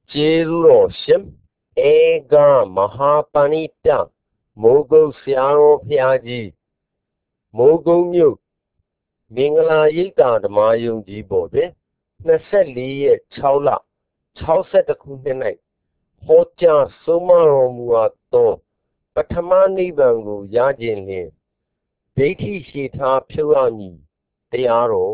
ကျေးဇူးတော်ရှင်ဧကမဟာပဏိတမိုးကုတ်ဆရာတော်ဘုရားကြီးမိုးကုတ်မြို့မင်္ဂလာရိပ်သာဓမ္မယုံကြီးပေါ်တွင်24ရက်6လ62ခုနှစ်၌ဟောကြားဆုံးမတော်မူအပ်သောပထမနိဗ္ဗာန်ကိုရခြင်းလျှင်ဒိဋ္ဌိရှိထားဖြုတ်ရမည်တရားတော်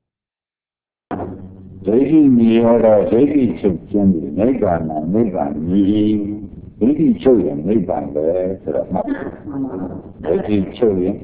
ဒိဋ္ဌိမြည်ရတော့ဒိဋ္ဌိချုပ်ခြင်းဒီနိဗ္ဗာန်နိဗ္ဗာန်မြည်ဒိဋ္ဌိချုပ်ရင်နိဗ္ဗာန်ပဲဆိုတော့မှဒိဋ္ဌိချုပ်ရင်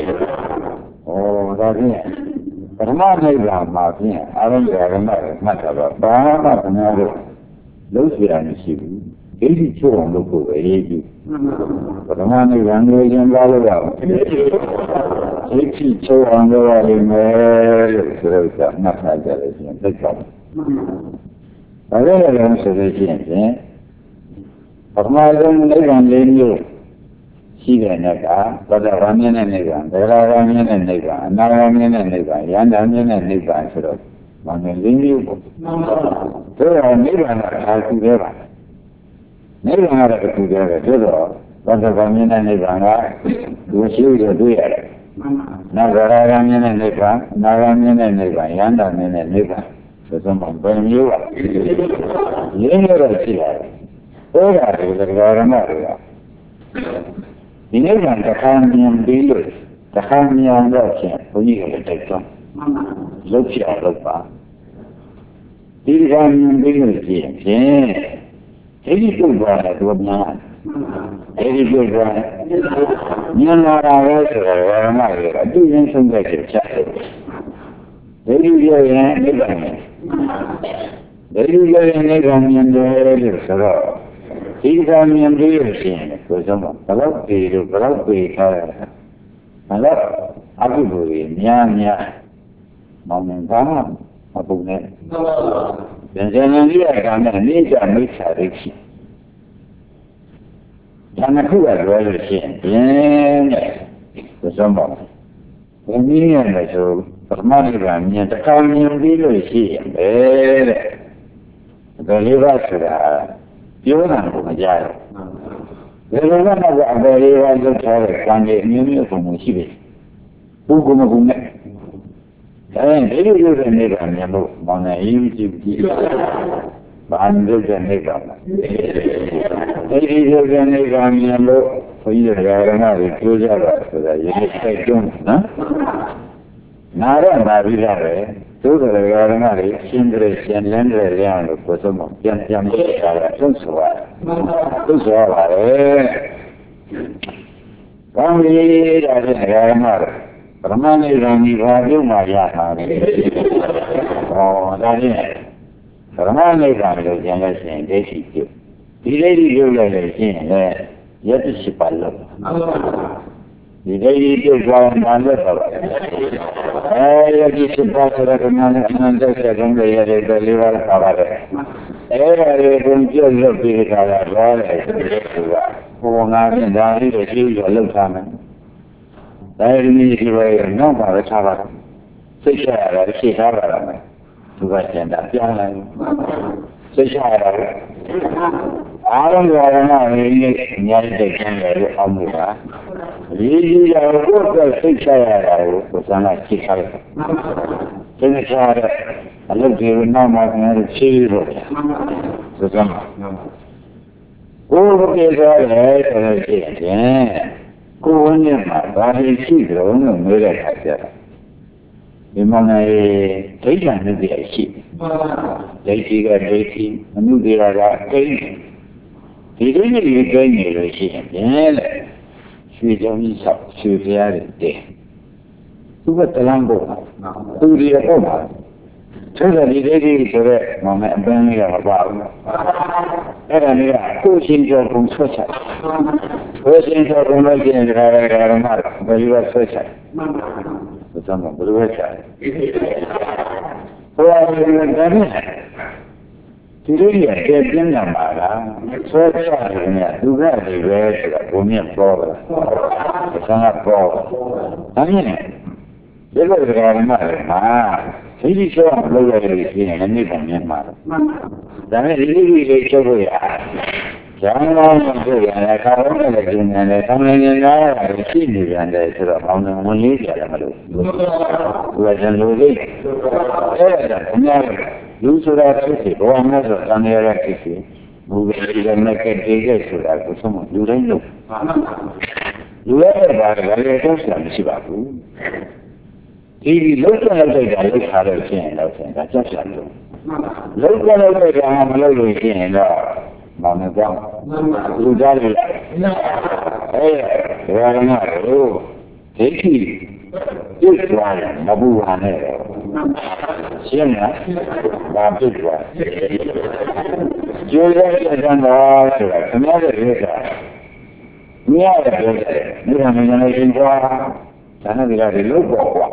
ဒါဖြင့်ပထမနိဗ္ဗာန်မှာဖြင့်အရုံးရဏနဲ့မှတ်တာတော့ဘာမှခဏတော့လုံးစရာမရှိဘူးဒိဋ္ဌိချုပ်အောင်လုပ်ဖို့ပဲရည်ကြီးပထမနိဗ္ဗာန်ကိုရင်သွားလို့ရအောင်ဒိဋ္ဌိချုပ်အောင်လုပ်ရလိမ့်မယ်လို့ဆိုတော့မှတ်ထားကြလို့ရှိရင်သိကြတယ်ဘာလို့လဲဆိုလို့ရှိရင်ပထမဆုံးနိဗ္ဗာန်လေးမျိုးရှိတဲ့နေ့ကသောတာပန်မြင်တဲ့နိဗ္ဗာန်၊ဗေဒာပန်မြင်တဲ့နိဗ္ဗာန်၊အနာဂတ်မြင်တဲ့နိဗ္ဗာန်၊ယန္တာမြင်တဲ့နိဗ္ဗာန်ဆိုတော့ဘာနဲ့လေးမျိုးပေါ့။ဒါတော့နိဗ္ဗာန်ကအားကူသေးပါနိဗ္ဗာန်ကတော့ကူသေးတယ်ဆိုတော့သောတာပန်မြင်တဲ့နိဗ္ဗာန်ကသူရှိရတွေ့ရတယ်။နောက်ဗေဒာပန်မြင်တဲ့နိဗ္ဗာန်၊အနာဂတ်မြင်တဲ့နိဗ္ဗာန်၊ယန္တာမြင်တဲ့နိဗ္ဗာန်ဆိုတော့ဘယ်မျိုးပါလဲ။ရင်းရတော့ရှိရတယ်။ဘောဓာတွေကဓမ္မတွေကဒီနိဗ္ဗာန်တစ်ခါမြင်ပြီးလို့တစ်ခါမြင်တော့ဖြင့်ဘုန်းကြီးကလည်းတိုက်တွန်းလုပ်ပြလုပ်ပါဒီတစ်ခါမြင်ပြီးလို့ဖြင့်အဲဒီပြုတ်သွားတယ်သူကများအဲဒီပြုတ်သွားမြင်လာတာပဲဆိုတော့ဓမ္မတွေကအတူရင်းဆုံးတဲ့ချက်ချက်ဒီလိုပြောရင်နိဗ္ဗာန်ဒီလိုပြောရင်နိဗ္ဗာန်မြင်တယ်လို့ဆိုတော့ဒီကံမြင်ပြီးလို့ရှိရင်ဆိုစမ်းပါဘလောက်ပေလို့ဘလောက်ပေထားရတာဘလောက်အကုသိုလ်တွေများမောင်နေတာမပုံနဲ့ဉာဏ်ဉာဏ်ကြီးရတာနဲ့နေကြမိစ္ဆာဒိဋ္ဌိဒါနဲ့ခုကလွယ်လို့ရှိရင်ပြင်းတဲ့ဆိုစမ်းပါဘယ်နည်းနဲ့ဆိုပထမနိဗ္ဗာန်မြင်တစ်ခါမြင်ပြီးလို့ရှိရင်ပဲတဲ့ဒါလေးပါဆိုတာပြောတာကိုမကြားဘူး။ဒီလိုကတော့အပေလေးကလွတ်ထားတဲ့ကံကြီးအမျိုးမျိုးပုံရှိတယ်။ပုဂ္ဂိုလ်မကုနဲ့။အဲဒီလိုရုပ်တဲ့နေကမြင်လို့မောင်နေရေးကြည့်ကြည့်။ဘာမှရုပ်တဲ့နေကလား။အဲဒီရုပ်တဲ့နေကမြင်လို့ဘုန်းကြီးတွေကဓမ္မတွေပြောကြတာဆိုတာရေးစိတ်တွန်းနော်။နာတော့နာပြီးတာပဲ။သို့တော်လည်းဓမ္မတွေရှင်းတယ်ရှင်းလင်းတယ်ရအောင်လို့ပြောဆုံးမှပြန်လို့ရတာသုံးဆိုရတယ်။သုံးဆိုရပါတယ်။ကောင်းပြီဒါနဲ့ဓမ္မတွေပရမနိဗ္ဗာန်ကြီးဘာပြုမှရတာလဲ။ဟောဒါဖြင့်ပရမနိဗ္ဗာန်လို့ကျန်လို့ရှိရင်ဒိဋ္ဌိပြုဒီဒိဋ္ဌိပြုလိုက်လို့ရှိရင်လည်းယတ္တိရှိပါလို့ဒီဒိဋ္ဌိပြုသွားမှလည်းတော့ယတ္တိရှိပါဆိုတဲ့ကံနဲ့အနန္တဆက်ကုန်းတွေရတဲ့လေးပါးပါပါတယ်အဲ့ဒါတွေကိုပြုတ်လုပ်ပြီးကြတာတော့လေသူကဘုံငါးပြင်ဒါလေးတွေကြည့်ရလောက်ထားမယ်ဒါရင်းကြီးတွေနောက်ပါပဲထားပါတော့စိတ်ချရတာရှင်းထားပါတော့မယ်သူကကျန်တာပြောင်းလိုက်စိတ်ချရတာအားလုံးကလည်းအများကြီးသိကျင်တယ်လို့အောင်လို့ပါရေးကြီးရတော့ကိုယ်ကစိတ်ချရတာကိုသံဃာကြည့်ထားတယ်စိတ်ချရတဲ့အလုပ်တွေနောက်မှပြန်ဖြည့်လို့ဆိုစမ်းပါဘုရားပြေသွားတယ်ဆိုလို့ရှိရင်ကိုယ်ဝန်းကျင်မှာဘာတွေရှိကြလို့မေးတဲ့အခါကျတော့ဒီမောင်နေဒိဋ္ဌာန်နဲ့တည်းရှိဒိဋ္ဌိကဒိဋ္ဌိအမှုတွေကကိန်းဒီဒိဋ္ဌိတွေကိန်းနေလို့ရှိရင်ပြင်းလေရွှေကြောင့်ကြီးဆောက်ရွှေဖျားတွေတဲ့သူကတလန်းကိုသူတွေပေါ့ပါဆိုတော့ဒီဒိဋ္ဌိဆိုတဲ့မောင်နေအပန်းလေးကမပါဘူးအဲ့ဒါလေးကကိုယ်ချင်းကြောပုံဆွတ်ချကိုယ်ချင်းကြောပုံလို့ကျင်ကြတာလည်းဓမ္မဘယ်လိုဆွတ်ချသစ္စာမဘယ်လိုလဲချာဟိုအရင်ကတည်းကဒီလိုရတဲ့ပြင်းလာပါလားဆွဲချတယ်ကသူကဒီပဲဆိုတာဘုံမြတ်ပေါ်လာသစ္စာကပေါ်ဒါမြင်ဒီလိုဓမ္မတွေမှာဒီဆိုတော့လောက်ရတယ်ရှိရင်လည်းပုံမြင်မှာဒါနဲ့ဒီလိုလေးချုပ်လို့ရကျန်တော့ဆိုရင်ခါတော့လည်းကျင်းတယ်ဆောင်းနေနေတာရှိနေပြန်တယ်ဆိုတော့ပေါင်းတယ်ဝင်လေးကြတယ်မလို့သူကကျန်လို့လေအဲ့ဒါအများလူဆိုတာဖြစ်စီဘောမှာဆိုတန်ရရဖြစ်စီဘူကလေးနဲ့ကတည်းကဆိုတာကိုဆုံးမလူတိုင်းလို့လူရတဲ့ဘာလဲလည်းတော့ဆရာမရှိပါဘူးဒီလုံးဝလောက်တဲ့လောက်ထားလို့ရှိရင်တော့ဆင်ဒါချက်ချလို့လုံးဝလောက်တဲ့ကမလုပ်လို့ရှိရင်တော့မောင်နေကြောင်းလူသားတွေအဲ့ဒါကလည်းဒိဋ္ဌိပြုတ်သွားတယ်မဘူးဟာနဲ့ရှင်းလားဒါပြုတ်သွားကျိုးရတဲ့ကံတော့ဆိုတာခမရတဲ့ဥစ္စာမြတ်တဲ့ပြောတယ်ဒီကနေ့လည်းရှင်သွားဒါနဲ့ဒီကလေးလို့ပေါ့ကွာ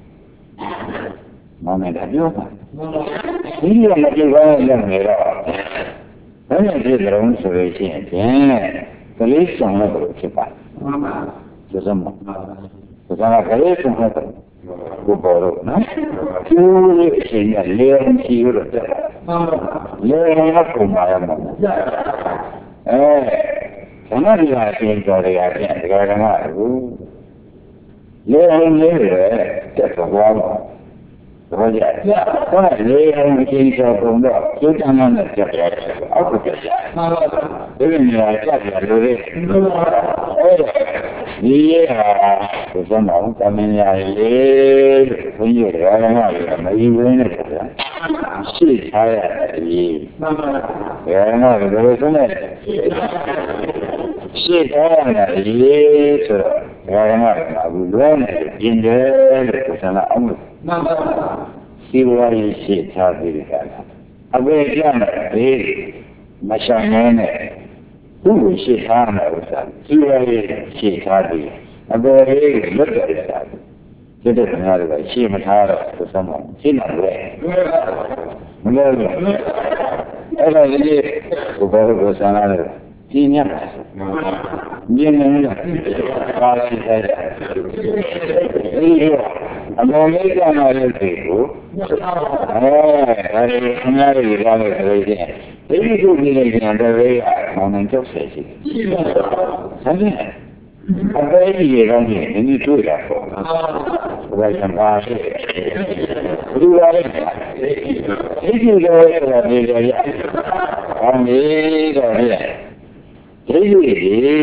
မောင်နေတာပြောပါဒီလိုမကြည့်ပါနဲ့လည်းနေတော့ဘယ်နဲ့ဖြစ်ကြုံဆိုလို့ရှိရင်ကလေးဆောင်လို့ဖြစ်ပါဆိုစမ်းမဆိုတော့ကလေးဆောင်လို့ဘုဘောတော့နော်ကျိုးလေးအချိန်ကလေချီလို့တက်လေရကုန်ပါရမှာခဏဒီကအချိန်ကျော်ရပြန်ဒီကကမှာဘူးလေလေးတွေတက်သွားတော့ဘာကြလဲ။ဘာလဲအချင်းချင်းပုံတော့ကျုပ်တန်းနဲ့ကြက်ရတယ်။အောက်ကျက်ရတယ်။မှန်ပါပါ။ဒီလိုကြက်ရတယ်လို့လေ။ဒီရဟာဘုရားမောင်တမင်ရလေဘုန်းကြီးတွေကလည်းမယူရင်းနဲ့ကြတယ်။ရှိထားရတယ်။မှန်ပါပါ။ဘယ်တော့ဘယ်လိုဆိုလဲ။ရှိထားရတယ်ဆိုတော့ဘယ်တော့ဘူးလို့နေကျင်တယ်လို့ဘုရားအောင်မှန်ပါပါစီဝါရေးရှိထားပြီးကြတာအဘယ်ကြမ်းလဲမရှောင်နဲ့သူ့ကိုရှိထားတယ်ဥစ္စာစီဝါရေးရှိထားပြီးအဘယ်ရေးလွတ်တယ်ဆိုတာဒီတဲ့ခင်ဗျားတို့ကရှိမထားတော့သစ္စာမရှင်းတယ်မလို့အဲ့ဒါကြီးဘုရားကိုဆန္ဒတယ်ပြင်းရတယ်မြင်နေတယ်ပါလိုက်တယ်ဒီအမေရိကန်မှာလည်းဒီကိုအဲဒီခင်ဗျားတို့ကြားလို့ဆိုရင်ဒီလိုဒီလိုကျန်တဲ့ဝေးမောင်နှံကျောက်ဆယ်ရှိပါဆန်းတယ်အဘယ်ကြီးရောင်းနေဒီတွေ့တာပေါ့ဘယ်ကံပါလဲဘူးပါလဲဒီလိုရောရတယ်နေရရအောင်နေတော့လေဒီလိုကြီးဘယ်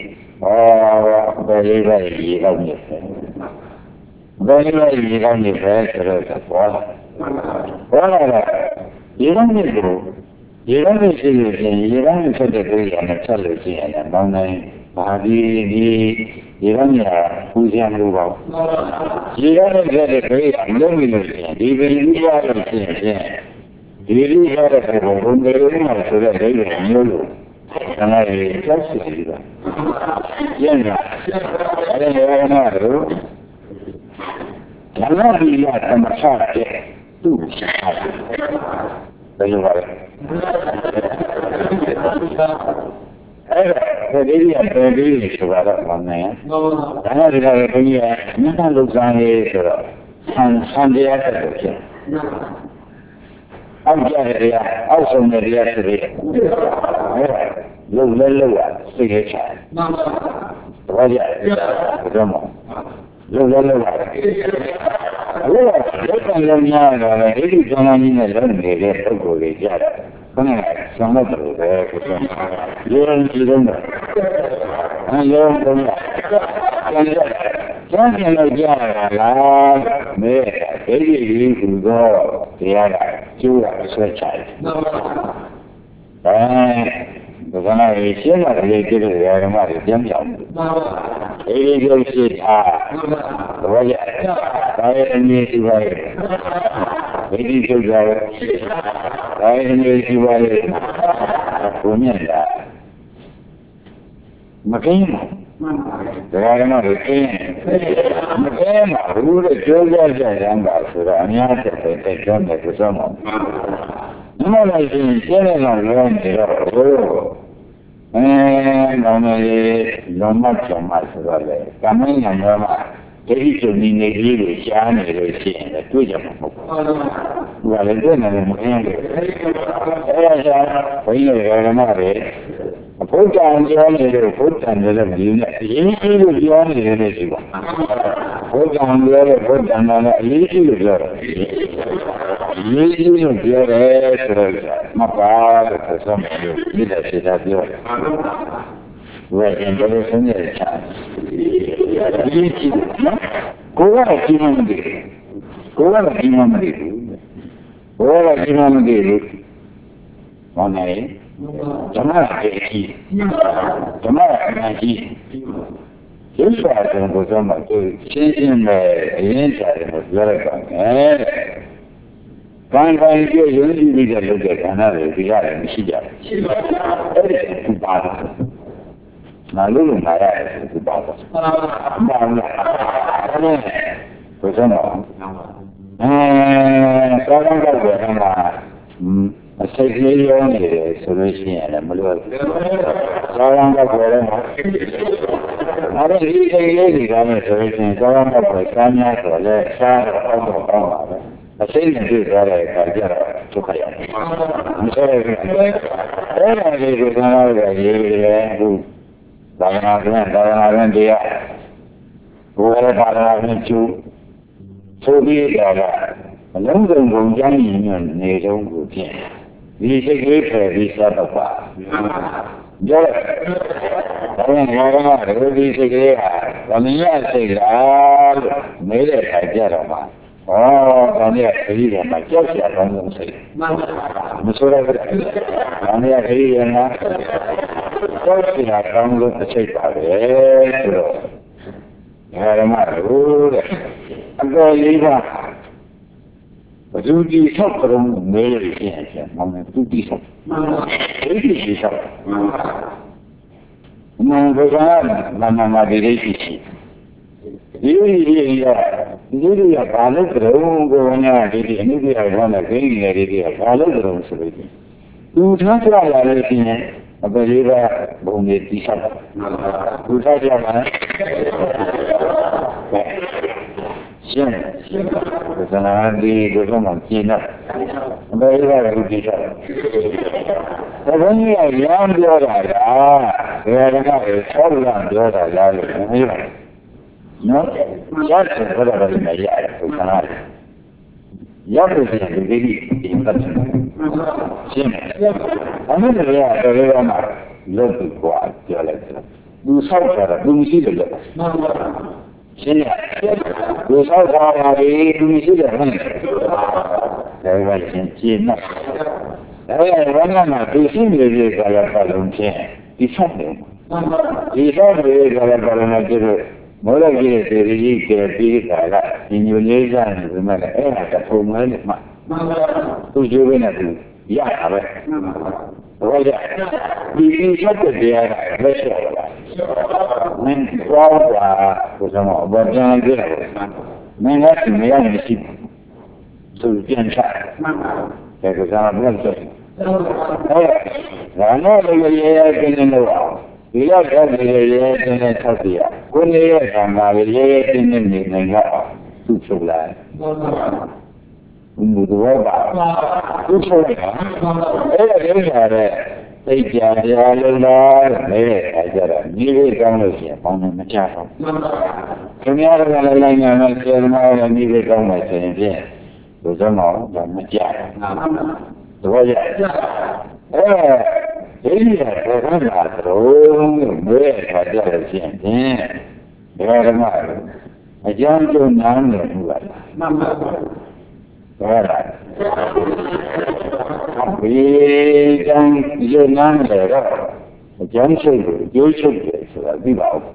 လိုပဲကြီးအောင်နေဘယ်လိုရေကောင်းနေပဲဆိုတော့ပေါ်လာရေကောင်းနေကိုရေကောင်းနေရှိရင်ရေကောင်းနေဖြစ်တဲ့တွေ့ရတယ်ဆက်လို့ရှိရင်လည်းမောင်းနိုင်ပါဒီရေကောင်းနေတာပူဇော်လို့ပါရေကောင်းနေတဲ့တွေ့ရမလို့လို့ရှိရင်ဒီပင်ကြီးရလို့ရှိရင်ဒီလိုရတဲ့ဘုံဘုံတွေမှာဆိုတဲ့ဒိဋ္ဌိမျိုးလို့ဒါနဲ့ကြောက်စီတာကျင်းတာအဲ့ဒါရောနာတော့ဓမ္မပိယသမထတဲ့သူ့ရှိတယ်ဘယ်လိုပါလဲအဲ့ဒါဒီရတဲ့ဒီဆိုတာတော့မနိုင်ဘူးဒါနဲ့ဒီကဘုန်းကြီးကမြတ်တလုစားရေးဆိုတော့ဆန်တရားတဲ့ဖြစ်အောက်ကြရအောက်ဆုံးရရတဲ့အဲ့ဒါလုံလဲလုံရစိတ်ရချာမှန်ပါဘာကြလဲဘယ်မှာလုံလဲလုံရတယ်အဲ့ဒါလက်ခံလုံးများတော့လေဒီဇာမကြီးနဲ့လုံးနေတဲ့ပုဂ္ဂိုလ်တွေကြတယ်ခဏဆောင်းတော့တယ်ပဲကိုယ်ကရေရင်ကြည့်တော့အဲ့ရောတော့ကျန်တယ်လို့ကြားရတာလားမဲဒီကြီးကူတော့တရားကကျိုးရဆွဲချတယ်ဘယ်ကနေ့ရှင်းရတယ်ကြည့်လို့ရမှာပြန်ပြောင်းအေးဒီလိုရှိတာဘာလဲဒါရဲ့အနေရှိပါရဲ့ဒီကျုပ်ကဒါရဲ့အနေရှိပါရဲ့ဘုံမြတ်တာမကင်းဘူးဒါကလည်းကင်းမကင်းဘူးလို့ပြောကြတယ်ကဆိုတော့အများကြီးတဲ့ကြောင့်လည်းဆိုမှမမလိုက်ရင်ရှင်းနေတော့လုံးနေတော့နောင်လေးလုံးမချင်မှဆိုတော့လေကမင်းညာရောမှဒီလိုနေနေလေးကိုရှားနေလို့ရှိရင်လည်းတွေ့ကြမှာမဟုတ်ဘူး။ဘာလဲတွေ့နေတယ်မင်းတွေ။အဲဒါကြောင့်ဘုန်းကြီးတွေကလည်းဘုရားပြောနေတယ်ဘုရားလည်းမယူနဲ့အရေးကြီးလို့ပြောနေတယ်လေဒီကဘုရားပြောတယ်ဘုရားလည်းအရေးကြီးလို့ပြောတယ်အရေးကြီးလို့ပြောတယ်ဆိုတော့မပါလို့ဆိုဆုံးလို့ဒီလိုဖြစ်တာပြောတယ်ဝယ်ရင်တော့ဆုံးရချာအရေးကြီးကိုယ်ကကြည့်မှမသိကိုယ်ကကြည့်မှမသိဘူးဘယ်ကကြည့်မှမသိဘူးဘာနဲ့ဓမ္မရဲ့ကြီးဓမ္မရဲ့ကြီးကျင်းပါတယ်ဘုရားမှာသူရှင်းရှင်းနဲ့အရင်စားတယ်လို့ပြောလိုက်ပါမယ်။ဘာသာရေးရုံးကြည့်ပြီးတဲ့လုပ်တဲ့ခန္ဓာတွေဒီရတယ်မရှိကြဘူး။ရှိပါဘူး။အဲ့ဒီသူပါတာ။ငါလို့ငါရတယ်သူပါတာ။ဘာလို့လဲ။အဲ့ဒါဘုရားမှာကောင်းကောင်းတော့ဘယ်မှာအစိတ်လေးရောနေတယ်ဆိုလို့ရှိရင်လည်းမလို့ဆောင်းတော့ပေါ်တယ်မှာအဲ့ဒီဒီလေးတွေကလည်းဆိုလို့ရှိရင်ဆောင်းတော့ပေါ်ကမ်းများဆိုလည်းရှားတော့အောက်တော့ကောင်းပါပဲအစိတ်နဲ့တွေ့ကြတဲ့အခါကျတော့ဒုက္ခရောက်မဆိုရဘူးအဲ့ဒါလေးတွေကလည်းရေးတယ်အခုသာသနာ့တရားဘုရားဘာသာနဲ့ကျူဆိုပြီးတော့အလုံးစုံကုန်ကြမ်းရင်နေတော့ကိုဖြင့်ဒီစိတ်ကလေးဖယ်ပြီးစားတော့ပါကြတယ်ဒါနဲ့ငါကဒီစိတ်ကလေးဟာဗမင်းရစိတ်လားလို့မေးတဲ့အခါကျတော့မှဩဒါနဲ့ခရီးရမှာကြောက်ကြတော့လို့စိတ်မဆိုရဘူးဒါနဲ့ခရီးရမှာကြောက်ကြတော့လို့စိတ်ပါပဲဆိုတော့ဓမ္မတို့တဲ့အတော်လေးပါဘယ်သူဒီဆောက်ကြုံနေရခြင်းအချက်မှန်တယ်သူဒီဆောက်ဒီဒီဆောက်မှန်ပါကမဒီလေးရှိဒီရဘာလို့ကြုံကိုညာဒီအနည်းကြီးရောနဲ့ခင်းနေတယ်ဒီဘာလို့ကြုံဆိုလို့သူထားကြလာလို့ရှိရင်အပရိပါဘုံကြီးတိဆောက်သူထားကြလာရှင်းသနာဒီတို့ကမှကျင်းတော့အမေကလည်းဒီချက်။ဘုန်းကြီးကရမ်းပြောတာလား။ဘယ်ကလည်းဆောက်လာပြောတာလားလို့မပြောဘူး။နော်။ရတဲ့ဘုရားကလည်းရတယ်သနာ။ရတယ်ဆိုရင်ဒီဒီပတ်တယ်။ရှင်းတယ်။အမေကလည်းတော်တော်မှလုပ်ပြီးကွာပြောလိုက်တယ်။သူဆောက်တာကသူမရှိတယ်လို့။မှန်ပါရှင်းရတယ်ဒီဆောက်တာတွေသူမရှိတယ်ဟဲ့ဒါပဲချင်းရှင်းတော့ဒါရရမှာသူရှိနေပြီကလည်းပတ်လုံးချင်းဒီဆောက်တယ်ဒီဆောက်တယ်ကလည်းပတ်လုံးနဲ့ကျတော့မောရကြီးတွေကြီးကပြီးတာကဒီညိုလေးစားနေပြီမဲ့အဲ့ဒါတထုံမဲနဲ့မှသူကျိုးပဲနဲ့သူရတာပဲဘာကြဒီဆောက်တဲ့တရားကလက်ရှိလာမင်းသွားတာဘုရားမဘာပြန်ကြည့်တယ်မင်းကမရမရှိသူပြန်ချတယ်ကစားမလို့ဆိုဒါနဲ့လည်းရဲရဲတင်းတင်းလို့ဒီလောက်တော့ရဲရဲတင်းတင်းဆောက်ပြရကိုနေရဆံပါလေရဲရဲတင်းတင်းနေနေတော့သူ့ချုပ်လာဘုရားဘာသူ့ချုပ်လာအဲ့ဒါလည်းရတယ်သိကြရလို့လားတဲ့အခါကျတော့ဒီလေးကောင်းလို့ရှိရင်ပေါင်းနေမချတော့ခင်ဗျားတို့ကလည်းလိုက်နေမှစေတနာနဲ့ဒီလေးကောင်းမှဆိုရင်ဖြင့်ဘုရားတော်ကမကြဘူးသဘောကျဒီလိုဘုရားလာတော့ဘယ်အခါကျတော့ရှိရင်ဖြင့်ဒီကမှအကျဉ်းချုပ်နားနေဘူးလားမှန်ပါပါဟုတ်လားဒီကံရုံနာတယ်တော့အကျဉ်းချုပ်ကိုကျိုးချုပ်တယ်ဆိုတာသိပါဦး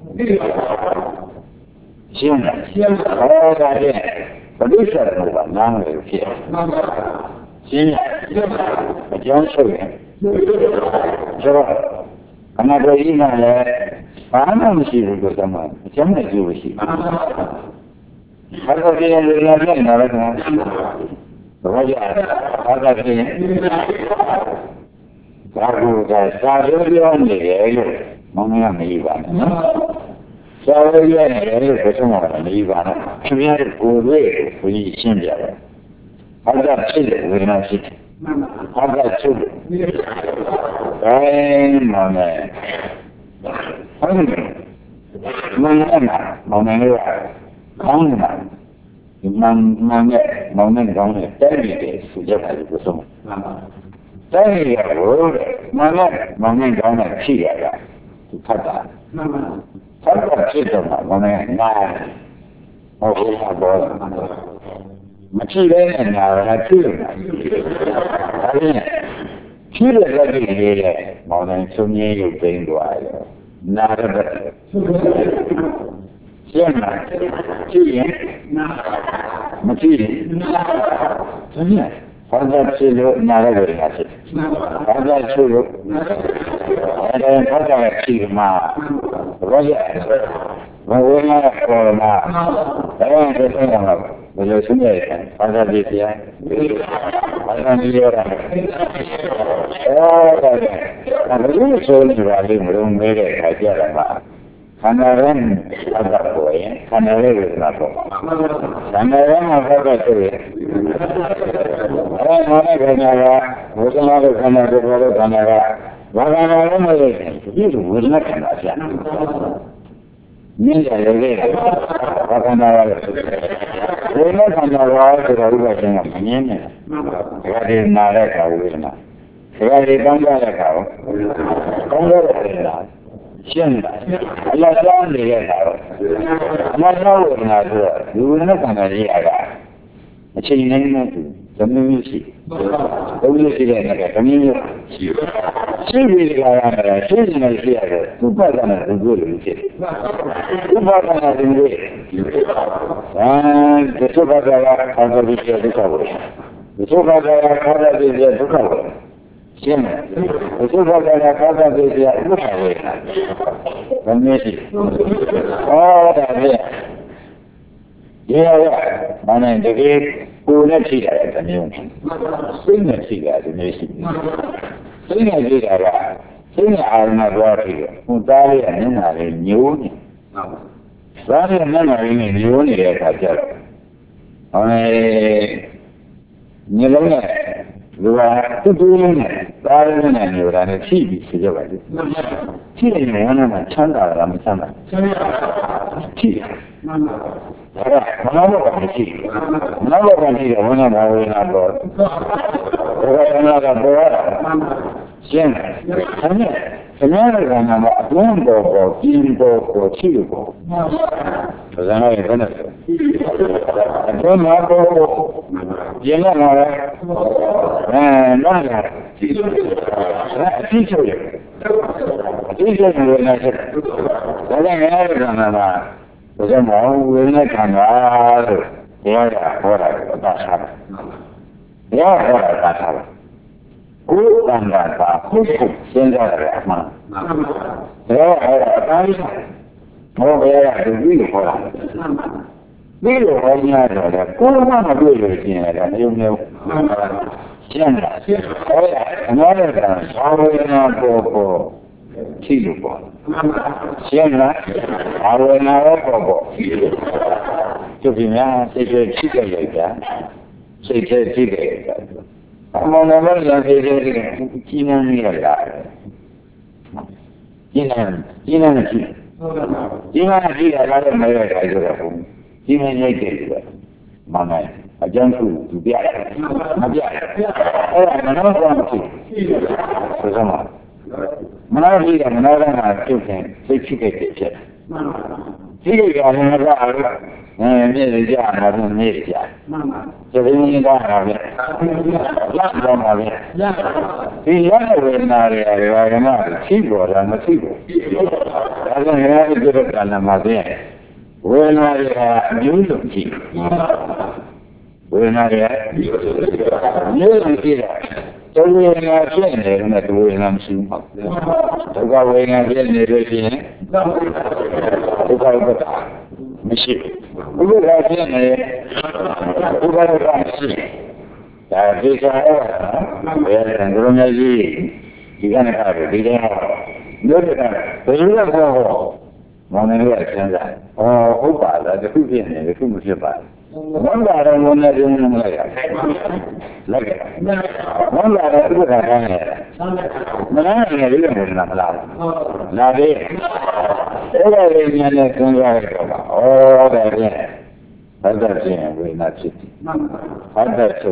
ရှင်းလားရှင်းပါဟုတ်ကဲ့ဘုရားတော်ကနားတယ်ဖြစ်ရှင်းလားအကျဉ်းချုပ်တယ်ဆိုတော့အနာတော်ကြီးကလည်းဘာမှမရှိဘူးလို့သမအကျဉ်းနဲ့ကျိုးရှိဘာလို့ဒီလိုလဲနေလဲကွာဘာကြဘာသာဖြင့်ဘာလို့ကစာပြောနေတယ်လို့မမကမကြီးပါနဲ့ရှားလို့ရတယ်လို့ပြောမှာလည်းပါတော့ခင်ဗျားတို့ကိုယ်လေးကိုကြီးရှင်းပြတယ်ဟောတာဖြစ်တယ်ဝေဒနာဖြစ်တယ်ဟောတာချုပ်တယ်အဲမောင်နဲ့ဟုတ်တယ်မောင်နဲ့မောင်နဲ့လည်းကောင်းတယ်မောင်နဲ့ကောင်းတယ်တိုက်တယ်ဆိုကြတယ်ကိုဆုံးတိုက်ရလို့မောင်နဲ့ကောင်းတယ်ဖြစ်ရတာသူဖတ်တာဖတ်တာဖြစ်တော့မောင်နဲ့နားဟုတ်ပါဘောမကြည့်လဲနားရဖြစ်လို့ဒါနဲ့ဖြစ်ရတဲ့ဒီလေမောင်နဲ့ဆုံးရရုပ်သိမ်းသွားတယ်နာရတဲ့ရှင်းလားကြည့်ရင်မကြည့်ရင်ရှင်းလားဘာသာဖြစ်လို့နာရတဲ့ညာဖြစ်ဘာသာဖြစ်လို့အဲဘာသာဖြစ်မှာဘာရဘဝနာပေါ်မှာအဲဒီတဲ့မှာဘယ်လိုရှင်းရလဲဘာသာဖြစ်ရဘာသာဖြစ်ရတာဘယ်လိုဆိုကြလဲမလို့မဲတဲ့ခါကြတာပါခန္ဓာရင်အတ္တပေါ်ရင်ခန္ဓာရဲ့ဝေဒနာပေါ်ခန္ဓာရဲ့မှာဘာပဲဆိုရင်အဲမောနဲ့ခန္ဓာကဝေဒနာကိုခန္ဓာကိုပေါ်လို့ခန္ဓာကဘာခန္ဓာလည်းမဟုတ်ဘူးဒီလိုဝေဒနာခန္ဓာပြမြင်ရတယ်လေဘာခန္ဓာလဲဝေဒနာခန္ဓာကဆိုတော့ဥပဒေကမမြင်နဲ့ဒါဒီနာတဲ့ခါဝေဒနာဒါဒီကောင်းကြတဲ့ခါကောင်းတဲ့ဝေဒနာရှင်းတယ်အလားတူနေရတာတော့အမှန်တော့ဝေဒနာဆိုတော့ဒီဝေဒနာခန္ဓာကြီးအချိန်နဲ့သမီးရှိဘုရားရှိတဲ့ကသမီးရှိပြီးကြရတယ်ရှိနေရှိရတယ်သူ့ဘက်ကလည်းသူ့လိုဖြစ်သူ့ဘက်ကလည်းသူ့လိုဒီဘက်ကလည်းခန္ဓာကြီးရဲ့ဒုက္ခကိုဒီဘက်ကလည်းခန္ဓာကြီးရဲ့ဒုက္ခကိုရှင်းတယ်ဒီဘက်ကလည်းခန္ဓာကြီးရဲ့ဒုက္ခကိုသမီးရှိဟောတာလေဒီရမနိုင်တကယ်ကိုယ်နဲ့ထိတာတဲ့မျိုးစိတ်နဲ့ထိတာဒီမျိုးရှိစိတ်နဲ့ထိတာကစိတ်နဲ့အာရုံနဲ့သွားပြီးဟိုသားလေးနဲ့နာလေးညိုးနေသားလေးနဲ့နာလေးညိုးနေတဲ့အခါကျတော့ညလုံးနဲ့လူကတူးလေးနဲ့သားလေးနဲ့ညိုတာနဲ့ထိပြီးဆိုကြပါလိမ့်ထိနေတယ်ကတော့ချမ်းသာတာမချမ်းသာထိဒါကမနောဘောကမရှိဘူးမနောဘောကရှိတယ်ဝိညာဉ်ဘာဝေနာတော့ဘယ်ကနာကပေါ်တာရှင်းတယ်ဒါနဲ့ခဏရကနာမှာအတွင်းပေါ်ပေါ်ပြင်းပေါ်ပေါ်ချိပေါ်ဒါကလည်းဘယ်နဲ့အတွင်းမှာပေါ်ပြင်းလာတယ်နားလာအတိချိုးရအတိချိုးရနေတယ်ဒါလည်းငါရကနာမှာဒါကြောင့်ဝိညာဉ်ခန္ဓာလို့တရားရဟောတာအတားထားတယ်။တရားဟောတာအတားထားတယ်။ကိုယ်ခန္ဓာကခုခုစဉ်းစားရတယ်အမှန်။တရားဟောတာအတားထားတယ်။ဘောပဲရသူပြီးဟောတာ။ပြီးလို့ဟောညာတော့ကိုယ်မှမတွေ့လို့ရှင်းရတယ်အယုံမျိုး။ရှင်းလား။ဟောတာအများနဲ့ကသာဝေနာပေါ်ပေါ်ရှိလို့ပေါ့ရှင်းလားအာဝေနာရောပေါ့သူပြများစိတ်တွေဖြစ်ကြရတာစိတ်တွေဖြစ်ကြရတာအမောင်လည်းလည်းစိတ်တွေကြီးနေနေရတာကြီးနေကြီးတာလည်းမရတာဆိုတော့ကြီးနေနေတယ်ဆိုတော့မနိုင်အကျဉ်းစုသူပြတယ်မပြအဲ့ဒါမနောကောင်းဖြစ်ဆိုစမ်းမနောကြီးကမနောကမှာပြုတ်ခင်စိတ်ဖြစ်ခဲ့တဲ့ဖြစ်ဒီလိုကလည်းမကဘူးမြေကြီးကြတာတော့မြေကြီးကြသတိကြီးကတာပဲလက်တော့မှာပဲဒီလက်ဝေနာတွေအရကမှရှိပေါ်တာမရှိဘူးဒါကြောင့်ရတဲ့ကြတဲ့ကံမှာပဲဝေနာတွေကအမျိုးစုံရှိဝေနာတွေမျိုးစုံရှိတာဒုဝေနာဖြစ်နေတယ်နဲ့ဒုဝေနာမရှိဘူးဒုက္ခဝေနာဖြစ်နေလို့ရှိရင်ဒုက္ခဝေဒနာမရှိဘူးဘုရားဖြစ်နေဘုရားကမရှိဒါဒီစားရဘယ်လိုလဲဘုရားကြီးဒီကနေ့ကဒီကနေ့မျိုးတွေကဘယ်လိုလဲဟော Mengenai senza, upah ada kepikiran ni, kepikiran apa? Mana ada mana yang lagi, lagi. Mana ada itu kan ni, mana ni dia ni nak lah, lagi. Orang yang ni senza apa? Ada ni, ada sini, we nak citi, ada tu.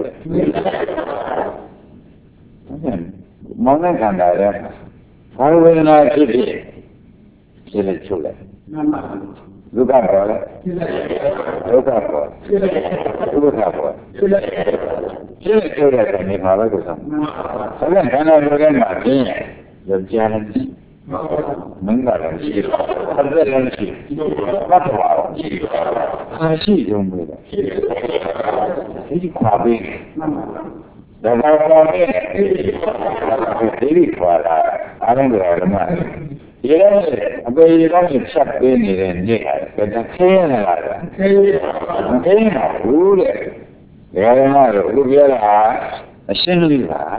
Mana kan ada? Kalau we nak citi. Sila chula. Luka bola. Luka bola. Luka bola. Sila chula kan ni malah kusam. Sekarang kana luka mati. Jam jalan si. Menggalan si. Kerjalan si. Apa? Kasih jombo. Ini kabe. Dah kabe. Ini kuala. Orang berapa? Ini apa ini orang siap ini ni, kerana kaya nak, kaya nak, boleh, kaya nak, boleh lah, asyik ni lah,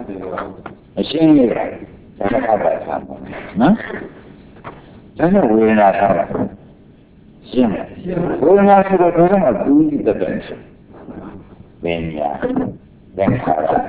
jangan apa sama, nah, jangan boleh nak sama, siapa, boleh nak sudah orang ada di dalam, benya, bengkara,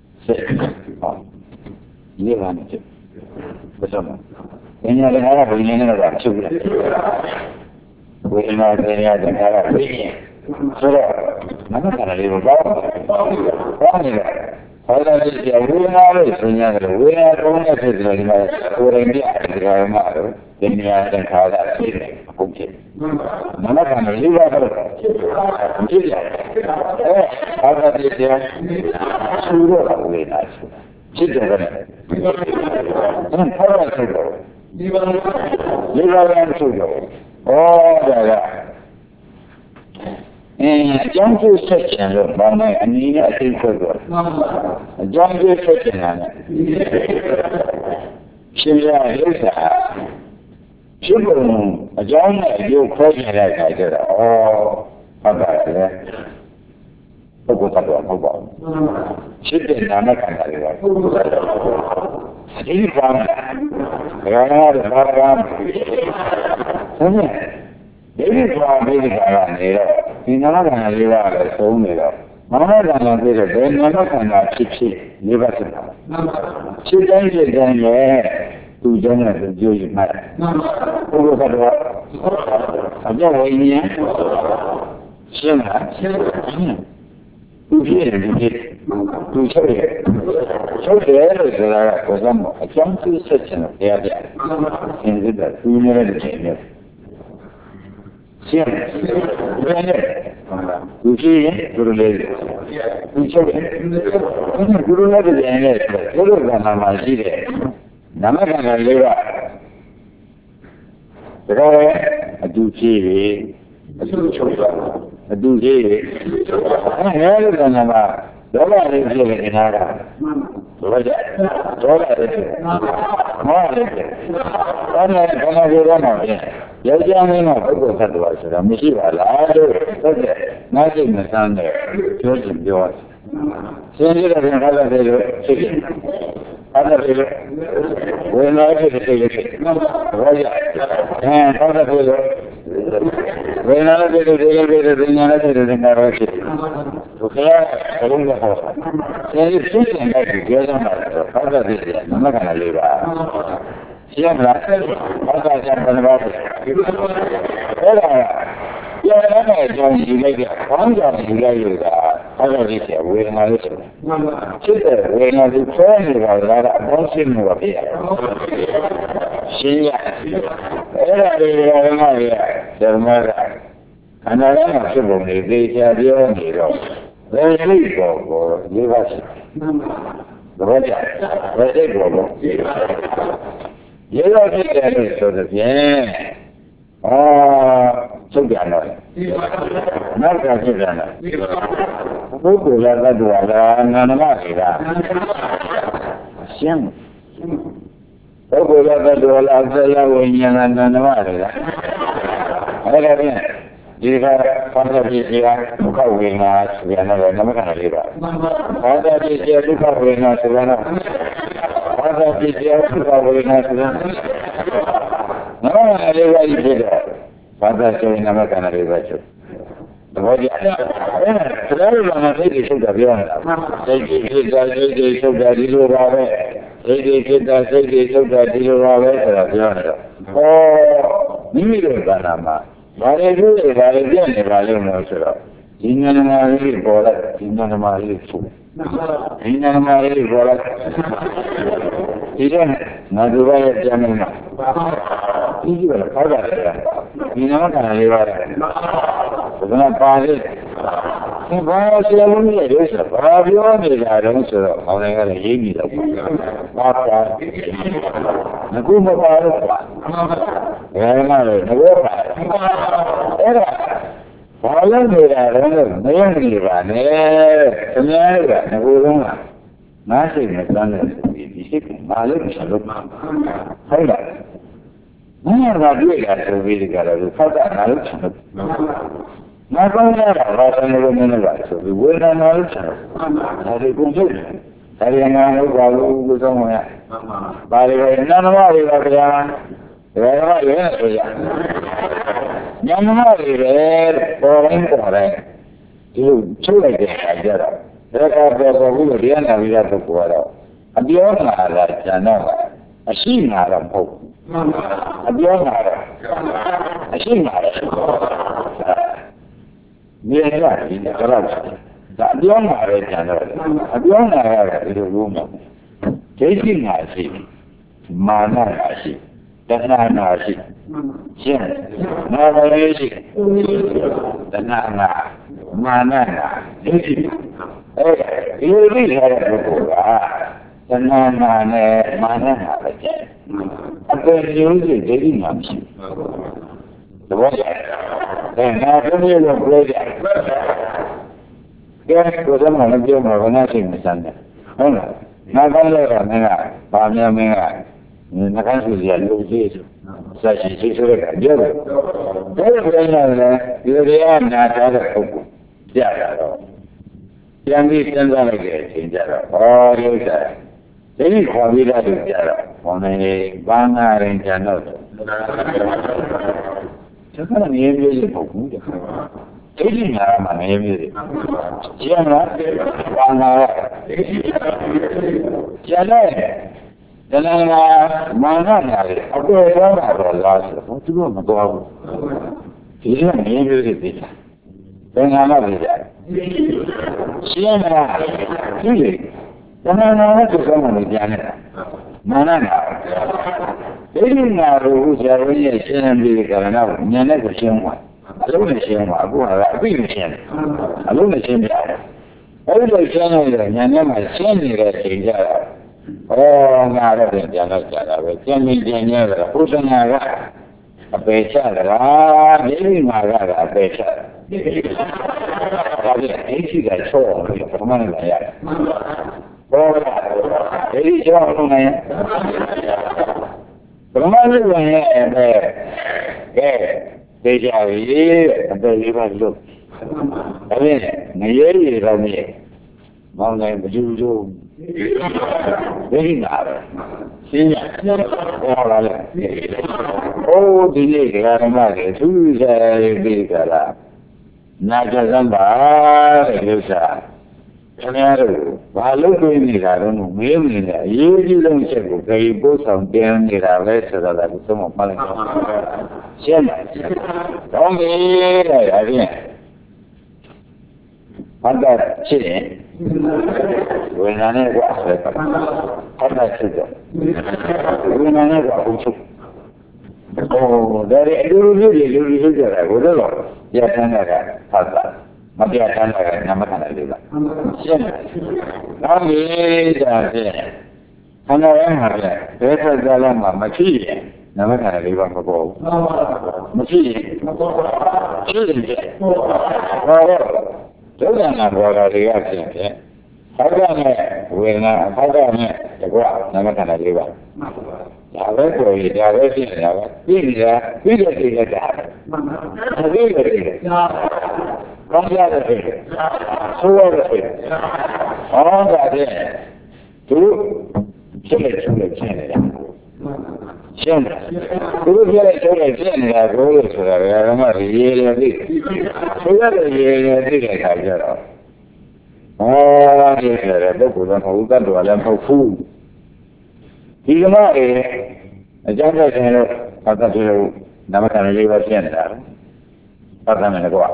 ini mana tu, betul. Ini adalah begini adalah cukup. Begini adalah begini. Sudah, mana kan ada berapa? Orang ni, orang ni dia orang sebenarnya orang sebenarnya lagi orang dia ada malu, dia ada kala sini, mungkin. Mana kan ada berapa? Mungkin. Ada dia sudah boleh nasi. Cita kan? Apa itu? Libaran sudah. Oh, dah. Jangan sekian loh, mana ini ada juga. Jangan sekian. Sila hidup. Sebelum jangan dia kerja lagi ada. Oh, apa tu? Aku tak tahu apa. Sila nama kan ada. Ini kan, kerana orang, sebenarnya, ini kan ni lah. Ini orang ni lah, semua ni lah. Mana orang ni lah, dia nama kan cici, ni macam mana? Cici ni, tu jangan terjual mana. Aku kata, apa ini? Siapa? Tu adalah kosamu. Jangan tu sesuatu dia. Ini dah ini ada jenis. Siapa? Tu guru lagi. Tu guru lagi jenis. Guru nama masih dia. Nama kan lagi. Sekarang tu Aduh je, ada kan nama, dolar itu lagi nara, dolar, mana dia orang ni, jangan ni nak aku satu asal, mesti lah, ada, nanti misalnya, jual, sendiri ada kalau ada, ada ada, boleh ada raja, ada Renala de Renala de Renarashi. Tukaya, Kalunga Hosa. Saya sini lagi, dia jangan ada dia, nama kan ada. Siapa? Apa yang benar? Ya, mana yang juga, orang yang juga ada dia, Renala. Kita Renala Renala, mungkin mungkin. Siapa? Era Renala. Dermara, anak-anak sebelum ini dia ni loh, ini loh, dia masih, berapa? Berapa? Dia lagi ada sesuatu. Sudah lah. Mereka sudah lah. Buku lah dua lah, nama kita. Siang. Buku lah dua lah, saya punya nama kita. Ada ni, jika pada dia buka wina sebenarnya nama kan ada. Pada dia buka wina sebenarnya. Pada dia buka wina sebenarnya. No, everybody did that. Father showing number can everybody show. The body, everyone said they should have done that. They should have little rabbit. They should have little rabbit. Oh, Nilo Banama. Vale, vale, no, sir. In an Mari Bola, in an Mari food. In an Mari Bola. Even Nadua Jamina. You will cover it. You know, can live at it. So then I pass it. If I was a woman, it is a problem. I don't know how they got a baby. The Guma Papa. Very much. The Wapa. Follow me, I don't know. America, Naguruma. Nothing is done as to be sick. I look at the hold on. I am not doing that to be together. I look at it. Not only that, I was another minute, so we will not know each other. I did good. I didn't know who was somewhere. By the way, none of all you have done. Yamari red or incorrect. You two again, I get up. There are the Riana without the quarter. And the owner that Janova. A she not a pope. And the owner. A she not a near in the garage. The owner is Janova. And the owner is a woman. Taking I see. Mana I see. That's not Nazi. Yes. No, Nana. Manana. You really had a good the Nana, Manana. I'm going to use it, they didn't have the way. Then I don't know the yes, because I'm going to give my nothing to Sunday. Oh, no. Not only Pamela. In the country, I lose it. Such a situation. You are not other. Yeah. Young Eastern Renegade in Jara. Oh, you say. They need to be that in Jara. On a banner in Janot. So, can I name you? Taking my name. Jana, Jana. Then Manana, I go around our last. What to go? He didn't name it. Then I love it. Siena, really? Then I know to someone with Janet. Manana. They didn't know who's already a sin and be now. None the same one. I don't know the same one. I go around. I don't know the same one. Every day, I never seen it. Oh, nada de Janot, ¿quién me tiene la puta nada? A pesar, ni nada, a pesar. Ahí sí que el sol, por mano de allá. Ahí se va con ella. Por mano de allá, que ya vi, de iba yo. A ver, me llevo y la mía. Vamos a ver, yo. Very narrow. See, oh, the Yaramari, who's a big Najazamba, Yusa. Canaro, while looking at it, I don't know, maybe you don't check, they both on them in a rest of the some of Malay. Don't be, I mean, on that chin. When I never when I never oh, that is really good. I would love. Yes, another. Matia Tanaka, Namakana. Now we are Another, better than Machi, Namakana Liverpool. Machi, don't know what I reaction. How can the ground, Namakana River? I went for it, I was in it, we get it. From the other thing, so other thing. All that day, to Canada. ရှင်းတယ်သူတို့ပြောတဲ့ဆိုတဲ့ပြည့်နေတာကိုလို့ဆိုတာကမှရေရသိဆိုရတဲ့ရေရသိတဲ့အခါကျတော့ဒီဆိုတဲ့ပုဂ္ဂိုလ်ကမဟုတ်တတ်တော်လည်းမဟုတ်ဘူးဒီကမှအကြောင်းပြတယ်လို့ဘာသာပြောနမကလေးပဲပြည့်နေတာဘာသာနဲ့ကွာ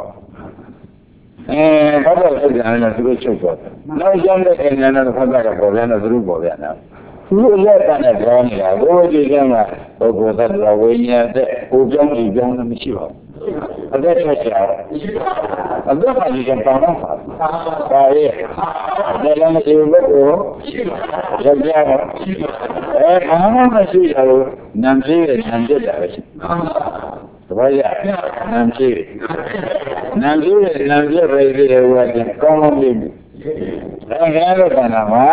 ဘာသာထုတ်တယ်လည်းသူတို့ချုပ်သွားတယ်နောက်ကြောင်းတဲ့အိမ်နဲ့တော့ဘာသာကပေါ်ပြန်တော့သူတို့ပေါ်ပြန်တာသူတို့ရက်တာနဲ့ပြောနေတာဘိုးကြီးကမှပုဂ္ဂိုလ်သတ္တဝါဝိညာဉ်တဲ့ကိုပြောင်းပြီးပြောင်းလည်းမရှိပါဘူးအသက်ဆက်ချာအသက်ပါကြီးကတောင်းတော့ပါရဲ့ဒါလည်းမရှိဘူးလို့ရောက်ကြတော့ဘာမှမရှိရဘူးနံပြေးတယ်နံပြတ်တာပဲရှိတပည့်ရနံပြေးနံပြေးတယ်နံပြတ်ပဲဒီလိုကကောင်းကောင်းပြေးပြီဒါကြတော့ကံမှာ